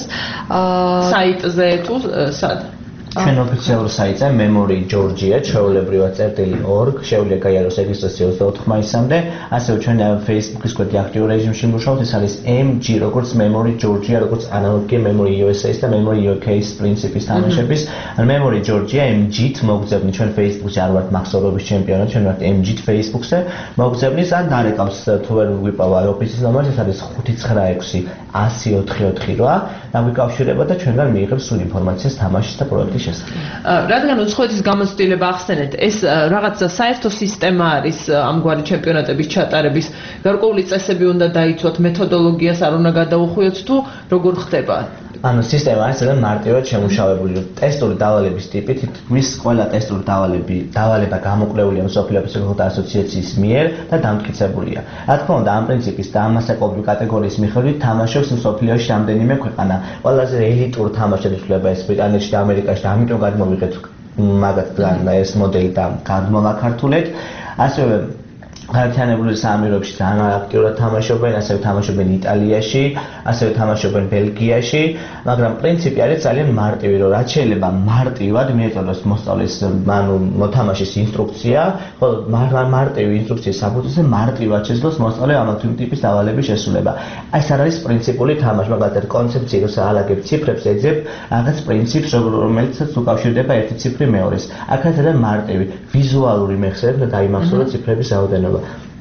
Speaker 2: საიტზე თუ სად?
Speaker 19: ჩვენ ოფიციალურ საიტზე memory georgia ჩვეულებრივად წერტილი org შეუძლია გაიაროს რეგისტრაცია ოცდაოთხ მაისამდე, ასევე ჩვენ Facebook-ის გვერდი აქტიურ რეჟიმში მუშაობთ, ეს არის M G როგორც memory georgia, როგორც ანალოგია memory U S A-ის და memory U K-ის პრინციპის თამაშების. memory georgia M G-თ მოგძებნით ჩვენ Facebook-ზე არ ვართ მახსოვრობის ჩემპიონატი, ჩვენ ვართ M G-თ Facebook-ზე მოგძებნით ან დარეკავს თუ ვერ გვიპოვა ოფისის ნომერი, ეს არის ხუთი ცხრა ექვსი ასი ოთხი ოთხი რვა და გვიკავშირება და ჩვენგან მიიღებს სულ ინფორმაციას თამაშის და პროექტის
Speaker 2: რადგან უცხოეთის გამოცდილება ახსენეთ, ეს რაღაც საერთო სისტემა არის ამგვარი ჩემპიონატების ჩატარების, გარკვეული წესები უნდა დაიცვათ, მეთოდოლოგიას არ უნდა გადაუხვიოთ თუ როგორ ხდება?
Speaker 19: ანუ სისტემა არის ძალიან მარტივად შემუშავებული. ტესტური დავალების ტიპი თითქმის ყველა ტესტური დავალები დავალება გამოკვლეულია მსოფლიო ფეხბურთის ასოციაციის მიერ და დამტკიცებულია. რა თქმა უნდა, ამ პრინციპის და ამასაკობრივი კატეგორიის მიხედვით თამაშობს მსოფლიოში რამდენიმე ქვეყანა. ყველაზე ელიტურ თამაშებს ითვლება ეს ბრიტანეთში და ამერიკაში და ამიტომ გადმოვიღეთ მაგათგან ეს მოდელი და გადმოვაქართულეთ. ასევე გაერთიანებული საამიროებში ძალიან აქტიურად თამაშობენ, ასევე თამაშობენ იტალიაში, ასევე თამაშობენ ბელგიაში, მაგრამ პრინციპი არის ძალიან მარტივი, რომ რაც შეიძლება მარტივად მიეწოდოს მოსწავლეს, ანუ მოთამაშის ინსტრუქცია, ხოლო მარტივი ინსტრუქციის საფუძველზე მარტივად შეძლოს მოსწავლე ამ ტიპის დავალების შესრულება. ეს არ არის პრინციპული თამაში, მაგალითად კონცეფციას ალაგებ ციფრებს ეძებ რაღაც პრინციპს, რომელიცაც უკავშირდება ერთი ციფრი მეორეს. აქ არის მარტივი ვიზუალური მეხსიერება და დაიმახსოვრა ციფრების რაოდენობა.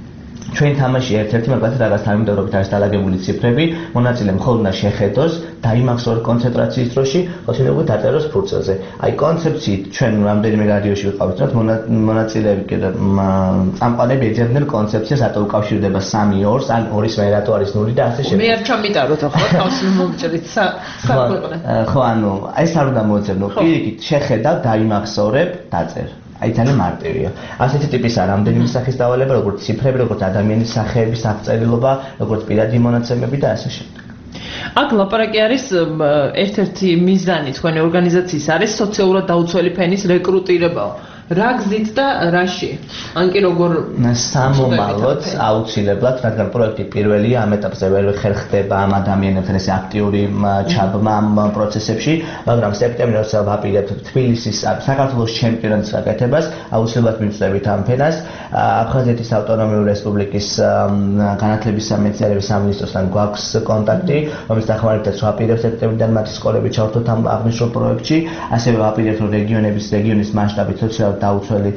Speaker 19: ჩვენ თამაში ერთ-ერთი მაგალითად რაღაც თანამდებობით არის დალაგებული ციფრები, მონაწილე მხოლოდ უნდა შეხედოს, დაიმახსოვროს კონცენტრაციის დროში, ხოლმე უკვე დაწეროს ფურცელზე. აი კონცეფციით ჩვენ რამდენიმე რადიოში ვიყავით, რომ მონაწილეები კიდე წამყვანები ეძებდნენ კონცეფციას, რატო უკავშირდება სამი ორს, ან ორის მე რატო არის ნული და ასე შემდეგ.
Speaker 2: მე არ ჩამიტაროთ ახლა თავს მომჭრით საქმე.
Speaker 19: ხო, ანუ ეს არ უნდა მოეძებნო, პირიქით შეხედავ, დაიმახსოვრებ, დაწერ. აი ძალიან მარტივია. ასეთი ტიპის არ რამდენიმე სახის დავალება, როგორც ციფრები, როგორც ადამიანის სახეების აღწერილობა, როგორც პირადი მონაცემები და ასე შემდეგ.
Speaker 2: აქ ლაპარაკი არის ერთ-ერთი მიზანი თქვენი ორგანიზაციის არის სოციალურად დაუცველი ფენის რეკრუტირებაო. რა გზით და რაში? ან კი როგორ
Speaker 19: სამომავლოდ აუცილებლად, რადგან პროექტი პირველია ამ ეტაპზე ვერ ხერხდება ამ ადამიანებთან ეს აქტიური ჩაბმა ამ პროცესებში, მაგრამ სექტემბერში როცა ვაპირებთ თბილისის საქართველოს ჩემპიონატის გაკეთებას, აუცილებლად მივწევით ამ ფენას. აფხაზეთის ავტონომიური რესპუბლიკის განათლების სამეცნიერების სამინისტროსთან გვაქვს კონტაქტი, რომლის დახმარებითაც ვაპირებთ სექტემბრიდან მათი სკოლები ჩავთოთ ამ აღნიშნულ პროექტში, ასევე ვაპირებთ რომ რეგიონების რეგიონის მასშტაბით სოციალურად დაუცველი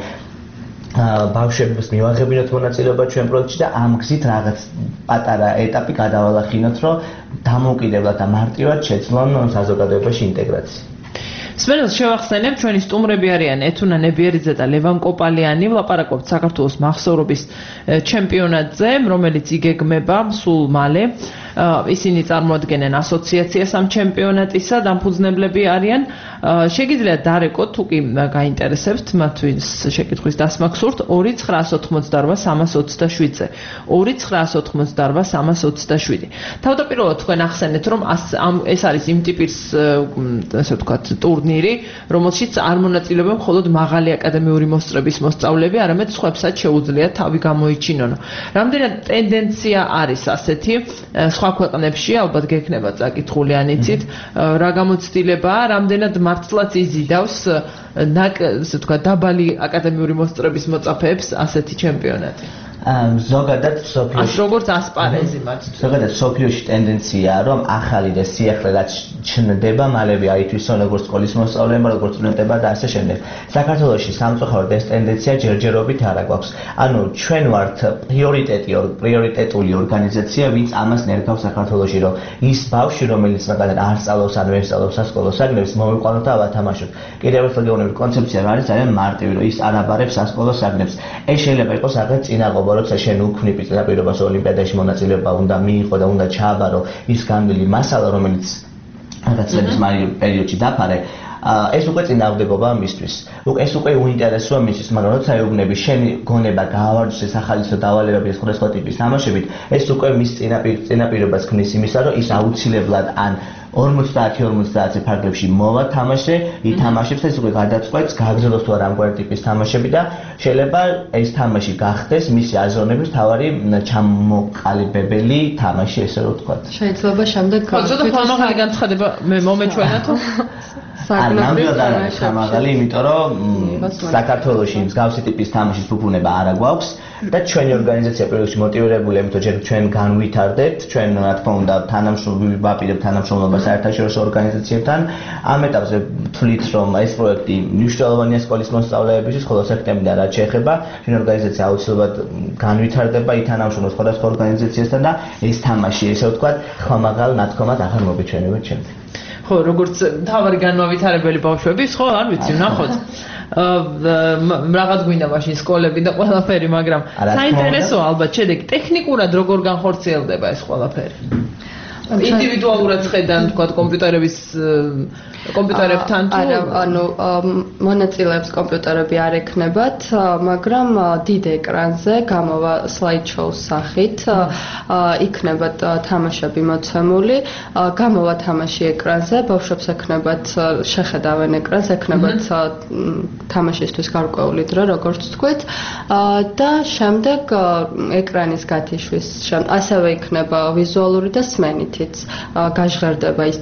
Speaker 19: ბავშვებს მივაღებინოთ მონაწილეობა ჩვენ პროექტში და ამ გზით რაღაც პატარა ეტაპი გადავალახინოთ, რომ დამოუკიდებლად და მარტივად შეძლონ საზოგადოებაში ინტეგრაცია.
Speaker 2: სპეციალს შევახსენებ, ჩვენი სტუმრები არიან ეთუნა ნებიერიძე და ლევან კოპალიანი, ვლაპარაკობთ საქართველოს მახსოვრობის ჩემპიონატზე, რომელიც იგეგმება სულ მალე. ისინი წარმოადგენენ ასოციაციას ამ ჩემპიონატისა, დამფუძნებლები არიან. შეგიძლიათ დარეკოთ, თუ კი გაინტერესებთ მათ ვინც შეკითხვის დასმა გსურთ, ორი ცხრაას ოთხმოცდარვა სამას ოცდაშვიდზე. ორი ცხრაას ოთხმოცდარვა სამას ოცდაშვიდი. თავდაპირველად თქვენ ახსენეთ, რომ ეს არის იმ ტიპის, ასე ვთქვათ, ტურნირი, რომელშიც არ მონაწილეობენ მხოლოდ მაღალი აკადემიური მოსწრების მოსწავლეები, არამედ სხვებსაც შეუძლიათ თავი გამოიჩინონ. რამდენად ტენდენცია არის ასეთი სხვა ქვეყნებში, ალბათ გექნება წაკითხული ან იცით, რა გამოცდილებაა, რამდენად მართლაც იზიდავს ასე ვთქვათ, დაბალი აკადემიური მოსწრების მოწაფეებს ასეთი ჩემპიონატი.
Speaker 19: ზოგადად სოფიოში
Speaker 2: როგორც ასპარეზი მათ
Speaker 19: ზოგადად სოფიოში ტენდენციაა რომ ახალი და სიახლე რაც ჩნდება მალევე აითვისონ როგორც სკოლის მოსწავლეებმა როგორც სტუდენტებმა და ასე შემდეგ. საქართველოში სამწუხაროდ ეს ტენდენცია ჯერჯერობით არ აქვს. ანუ ჩვენ ვართ პრიორიტეტი პრიორიტეტული ორგანიზაცია ვინც ამას ნერგავს საქართველოში რომ ის ბავშვი რომელიც მაგალითად არ სწავლობს ან ვერ სწავლობს სასკოლო საგნებს მოვიყვანოთ და ავათამაშოთ. კიდევ ერთხელ გეუბნები კონცეფცია არის ძალიან მარტივი რომ ის არ აბარებს სასკოლო საგნებს. ეს შეიძლება იყოს რაღაც წინაღობა როცა შენ უქმნი პირდაპირობას ოლიმპიადაში მონაწილეობა უნდა მიიღო და უნდა ჩააბარო ის განვლილი მასალა რომელიც რაღაც წლების პერიოდში დაფარე ეს უკვე წინააღმდეგობაა მისთვის. უკვე ეს უკვე უინტერესოა მისთვის, მაგრამ როცა ეუბნები შენი გონება გაავარჯოს ეს ახალისო დავალებები სხვადასხვა ტიპის თამაშებით, ეს უკვე მის წინაპირობას ქმნის იმისა, რომ ის აუცილებლად ან ორმოცდაათი ორმოცდაათი ფარგლებში მოვა თამაშზე, ითამაშებს და ეს უკვე გადაწყვეტს გააგრძელოს თუ არა ამგვარი ტიპის თამაშები და შეიძლება ეს თამაში გახდეს მისი აზროვნების მთავარი ჩამოყალიბებელი თამაში, ესე რომ ვთქვათ.
Speaker 18: შეიძლება შემდეგ
Speaker 2: ცოტა ფორმალური განცხადება მე მომეჩვენათო.
Speaker 19: არ ნამდვილად სამაღალი, იმიტომ რომ საქართველოში მსგავსი ტიპის თამაშის ფუფუნება არა გვაქვს და ჩვენი ორგანიზაცია პირველში მოტივირებულია, იმიტომ რომ ჩვენ განვითარდებთ, ჩვენ რა თქმა უნდა თანამშრომლობები ვაპირებთ თანამშრომლობას საერთაშორისო ორგანიზაციებთან. ამ ეტაპზე ვთვლით, რომ ეს პროექტი მნიშვნელოვანია სკოლის მოსწავლეებისთვის, ხოლო სექტემბრიდან რაც შეეხება, ჩვენი ორგანიზაცია აუცილებლად განვითარდება, ითანამშრომლობს სხვადასხვა ორგანიზაციასთან და ეს თამაში, ესე ვთქვათ, ხმამაღალ ნათქვამად აღარ მოგეჩვენებთ შემდეგ.
Speaker 2: ხო, როგორც თავარი განმავითარებელი ბავშვების, ხო, არ ვიცი, ნახოთ. რაღაც გვინდა მაშინ სკოლები და ყველაფერი, მაგრამ საინტერესოა ალბათ შედეგი. ტექნიკურად როგორ განხორციელდება ეს ყველაფერი? ინდივიდუალურად ხედან, თქვა კომპიუტერების კომპიუტერებთან თუ
Speaker 18: არა, ანუ მონაწილეებს კომპიუტერები არ ექნებათ, მაგრამ დიდ ეკრანზე გამოვა slideshow-ს სახით იქნება თამაშები მოცემული, გამოვა თამაში ეკრანზე, ბავშვებს ექნებათ შეხედავენ ეკრანს, ექნებათ თამაშისთვის გარკვეული დრო, როგორც თქვით, და შემდეგ ეკრანის გათიშვის, ასევე იქნება ვიზუალური და სმენითიც გაჟღერდება ის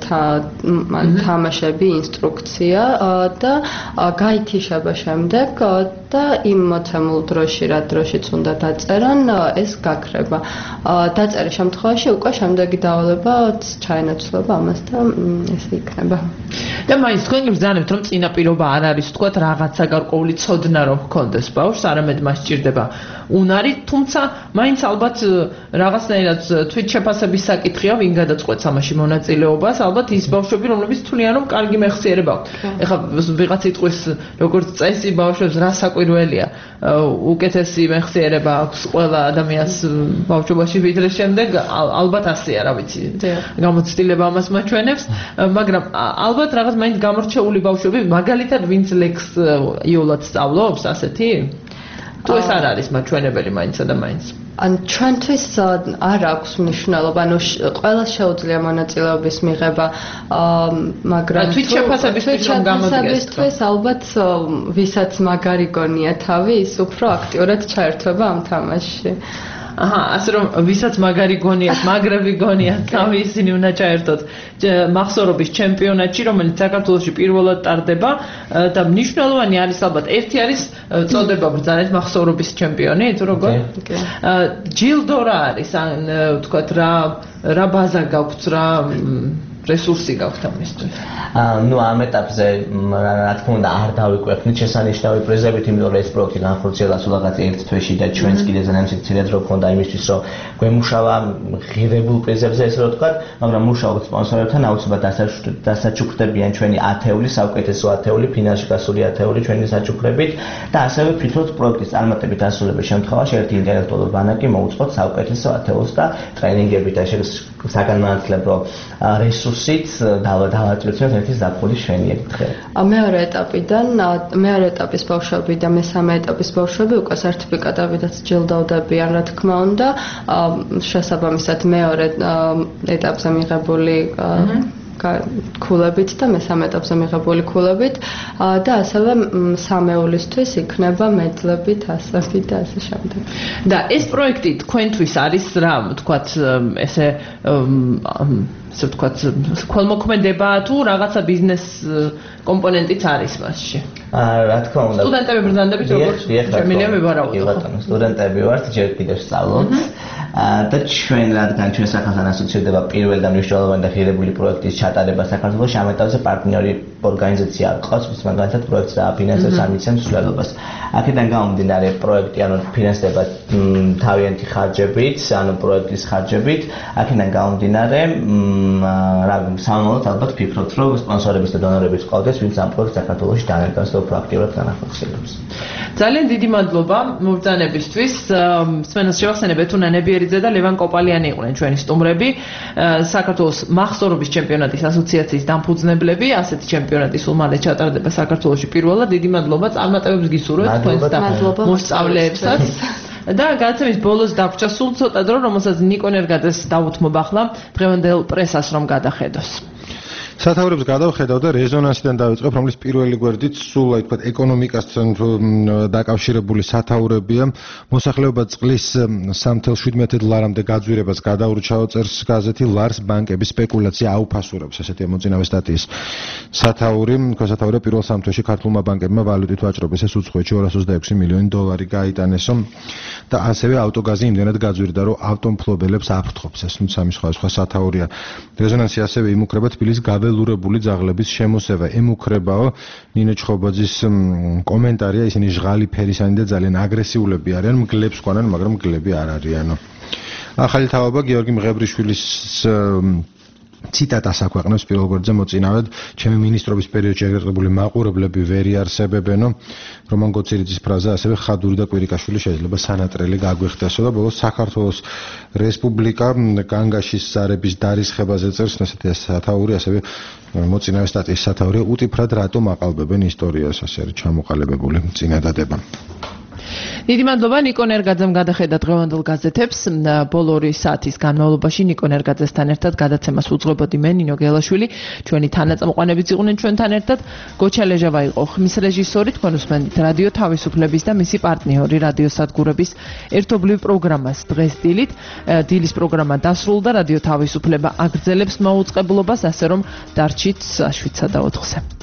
Speaker 18: თამაშები ინსტრუქცია და გაითიშება შემდეგ და იმ მოცემულ დროში რა დროშიც უნდა დაწერან ეს გაქრება. დაწერის შემთხვევაში უკვე შემდეგი დავალებაც ჩაენაცვლება ამას და ეს იქნება.
Speaker 2: და მაინც თქვენ გრძანებთ რომ წინაპირობა არ არის თქვათ რაღაცა გარკვეული ცოდნა რომ ჰქონდეს ბავშვს, არამედ მას სჭირდება უნარი, თუმცა მაინც ალბათ რაღაცნაირად თვით შეფასების საკითხია, ვინ გადაწყვეტს ამაში მონაწილეობას, ალბათ ის ბავშვები რომლებიც თვლიან რომ კარგი მეხსიერება აქვს. ეხლა ვიღაც იტყვის როგორც წესი ბავშვებს რა საკვირველია, უკეთესი მეხსიერება აქვს ყველა ადამიანს ბავშვობაში ვიდრე შემდეგ, ალბათ ასეა, რა ვიცი. გამოცდილება ამას მაჩვენებს, მაგრამ ალბათ რაღაც მაინც გამორჩეული ბავშვები, მაგალითად ვინც ლექს იოლად სწავლობს, ასეთი? თუ ეს არ არის მაჩვენებელი მაინცსა და მაინც.
Speaker 18: ან ჩვენთვის არ აქვს მნიშვნელობა, ანუ ყველა შეუძლია მონაწილეობის მიღება, მაგრამ
Speaker 2: თვით შეფასებისთვის რომ
Speaker 18: გამოდგეს, ალბათ ვისაც მაგარი გონია თავი, ის უფრო აქტიურად ჩაერთვება ამ თამაშში.
Speaker 2: აჰა, ასე რომ ვისაც მაგარი გონიათ, მაგრები გონიათ, თავი ისინი უნდა ჩაერთოთ მახსოვრობის ჩემპიონატში, რომელიც საქართველოში პირველად ტარდება და მნიშვნელოვანი არის ალბათ ერთი არის წოდება ბრძანეთ მახსოვრობის ჩემპიონი, თუ როგორ? ჯილდო რა არის, ან ვთქვათ რა რა ბაზა გაქვთ, რა რესურსი გაქვთ ამისთვის?
Speaker 19: ну ამ ეტაპზე რა თქმა უნდა არ დავიკვეთნით შესანიშნავი პრიზებით, იმიტომ რომ ეს პროექტი განხორციელდა სულაღაც ერთ თვეში და ჩვენს კიდე ძალიან მცირე დრო გქონდა იმისთვის, რომ გვემუშავა ღირებულ პრიზებზე, ესე რომ ვთქვათ, მაგრამ მუშაობთ სპონსორებთან, აუცილებლად დასაჩუქრდებიან ჩვენი ათეული, საუკეთესო ათეული, ფინალში გასული ათეული ჩვენი საჩუქრებით და ასევე ვფიქრობთ პროექტის წარმატებით დასრულების შემთხვევაში ერთი ინტელექტუალური ბანაკი მოუწყოთ საუკეთესო ათეულს და ტრენინგებით და საგანმანათლებლო რესურსით დავაწვევთ ერთის დაფულის შვენიერი დღე.
Speaker 18: მეორე ეტაპიდან, მეორე ეტაპის ბავშვები და მესამე ეტაპის ბავშვები უკვე სერტიფიკატებითაც ჯილდოვდებიან, რა თქმა უნდა, შესაბამისად მეორე ეტაპზე მიღებული ქულებით და მესამე ეტაპზე მიღებული ქულებით და ასევე სამეულისთვის იქნება მედლებით, ასობით და ასე შემდეგ.
Speaker 2: და ეს პროექტი თქვენთვის არის რა, ვთქვათ, ესე ესე ვთქვათ, ქველმოქმედება თუ რაღაცა ბიზნეს კომპონენტიც არის მასში?
Speaker 19: რა თქმა უნდა.
Speaker 2: სტუდენტები ბრძანდებით როგორც შემიძლია მივარაუდო.
Speaker 19: კი ბატონო, სტუდენტები ვართ, ჯერ კიდევ ვსწავლობთ. და ჩვენ რადგან ჩვენ სახელთან ასოცირდება პირველი და მნიშვნელოვანი და ღირებული პროექტის ჩატარება საქართველოში, ამ ეტაპზე პარტნიორი ორგანიზაცია ყავს, ვის მაგალითად პროექტს დააფინანსებს, ამიცემს მსვლელობას. აქედან გამომდინარე პროექტი ანუ ფინანსდება თავიანთი ხარჯებით, ანუ პროექტის ხარჯებით, აქედან გამომდინარე რა სამომავლოდ ალბათ ვფიქრობთ, რომ სპონსორების და დონორების ყავდეს, ვინც ამ პროექტს საქართველოში დაანერგავს და უფრო აქტიურად განახორციელებს.
Speaker 2: ძალიან დიდი მადლობა მობრძანებისთვის. სვენას შევახსენებთ, თუ ნანებიერიძე და ლევან კოპალიანი იყვნენ ჩვენი სტუმრები, საქართველოს მახსოვრობის ჩემპიონატის ასოციაციის დამფუძნებლები, ასეთი ჩემპიონატი ჩემპიონატი სულ მალე ჩატარდება საქართველოში პირველად. დიდი მადლობა, წარმატებებს გისურვებთ თქვენს და მოსწავლეებსაც. და გადაცემის ბოლოს დაგვჭა სულ ცოტა დრო, რომელსაც ნიკო ნერგაძეს დავუთმობ ახლა დღევანდელ პრესას რომ გადახედოს.
Speaker 3: სათაურებს გადავხედავ და რეზონანსიდან დავიწყებ, რომლის პირველი გვერდით სულ აი თქვა ეკონომიკასთან დაკავშირებული სათაურებია. მოსახლეობა წყლის სამი ათეული შვიდმეტი დოლარამდე გაძვირებას გადაურჩაო წერს გაზეთი ლარს ბანკების სპეკულაცია აუფასურებს, ესეთი მოწინავე სტატიის სათაური. ქვესათაური პირველ სამ თვეში ქართულმა ბანკებმა ვალუტით ვაჭრობის ეს უცხოეთში ორას ოცდაექვსი მილიონი დოლარი გაიტანესო და ასევე ავტოგაზი იმდენად გაძვირდა, რომ ავტომფლობელებს აფრთხობს. ეს სამი სხვა სათაურია. რეზონანსი ასევე იმუქრება თბილისის ველურებული ძაღლების შემოსევა ემუქრებაო ნინო ჩხობაძის კომენტარია, ისინი ჟღალი ფერისანი და ძალიან აგრესიულები არიან, მგლებს ყანან, მაგრამ მგლები არ არიანო. ახალი თავობა გიორგი მღებრიშვილის ციტატას აქვეყნებს პირველ გვერდზე მოწინავედ, ჩემი მინისტრობის პერიოდში ეგრეთებული მაყურებლები ვერ იარსებებენო. რომან გოცირიძის ფრაზა ასევე ხადური და კვირიკაშვილი შეიძლება სანატრელი გაგვეხტესო და ბოლოს საქართველოს რესპუბლიკა განგაშის ზარების დარისხებაზე წერს ესეთი სათაური, ასევე მოწინავე სტატიის სათაური უტიფრად რატომ აყალბებენ ისტორიას, ასე არის ჩამოყალიბებული წინადადება.
Speaker 2: დიდი მადლობა ნიკო ნერგაძემ გადახედა დღევანდელ გაზეთებს. ბოლო ორი საათის განმავლობაში ნიკო ნერგაძესთან ერთად გადაცემას უძღვებოდი მე ნინო გელაშვილი. ჩვენი თანაწამყვანებიც იყვნენ ჩვენთან ერთად. გოჩა ლეჟავა იყო ხმის რეჟისორი, თქვენ უსმენთ რადიო თავისუფლების და მისი პარტნიორი რადიო სადგურების ერთობლივ პროგრამას დღეს დილით. დილის პროგრამა დასრულდა, რადიო თავისუფლება აგრძელებს მაუწყებლობას, ასე რომ დარჩით შვიდსა და ოთხზე.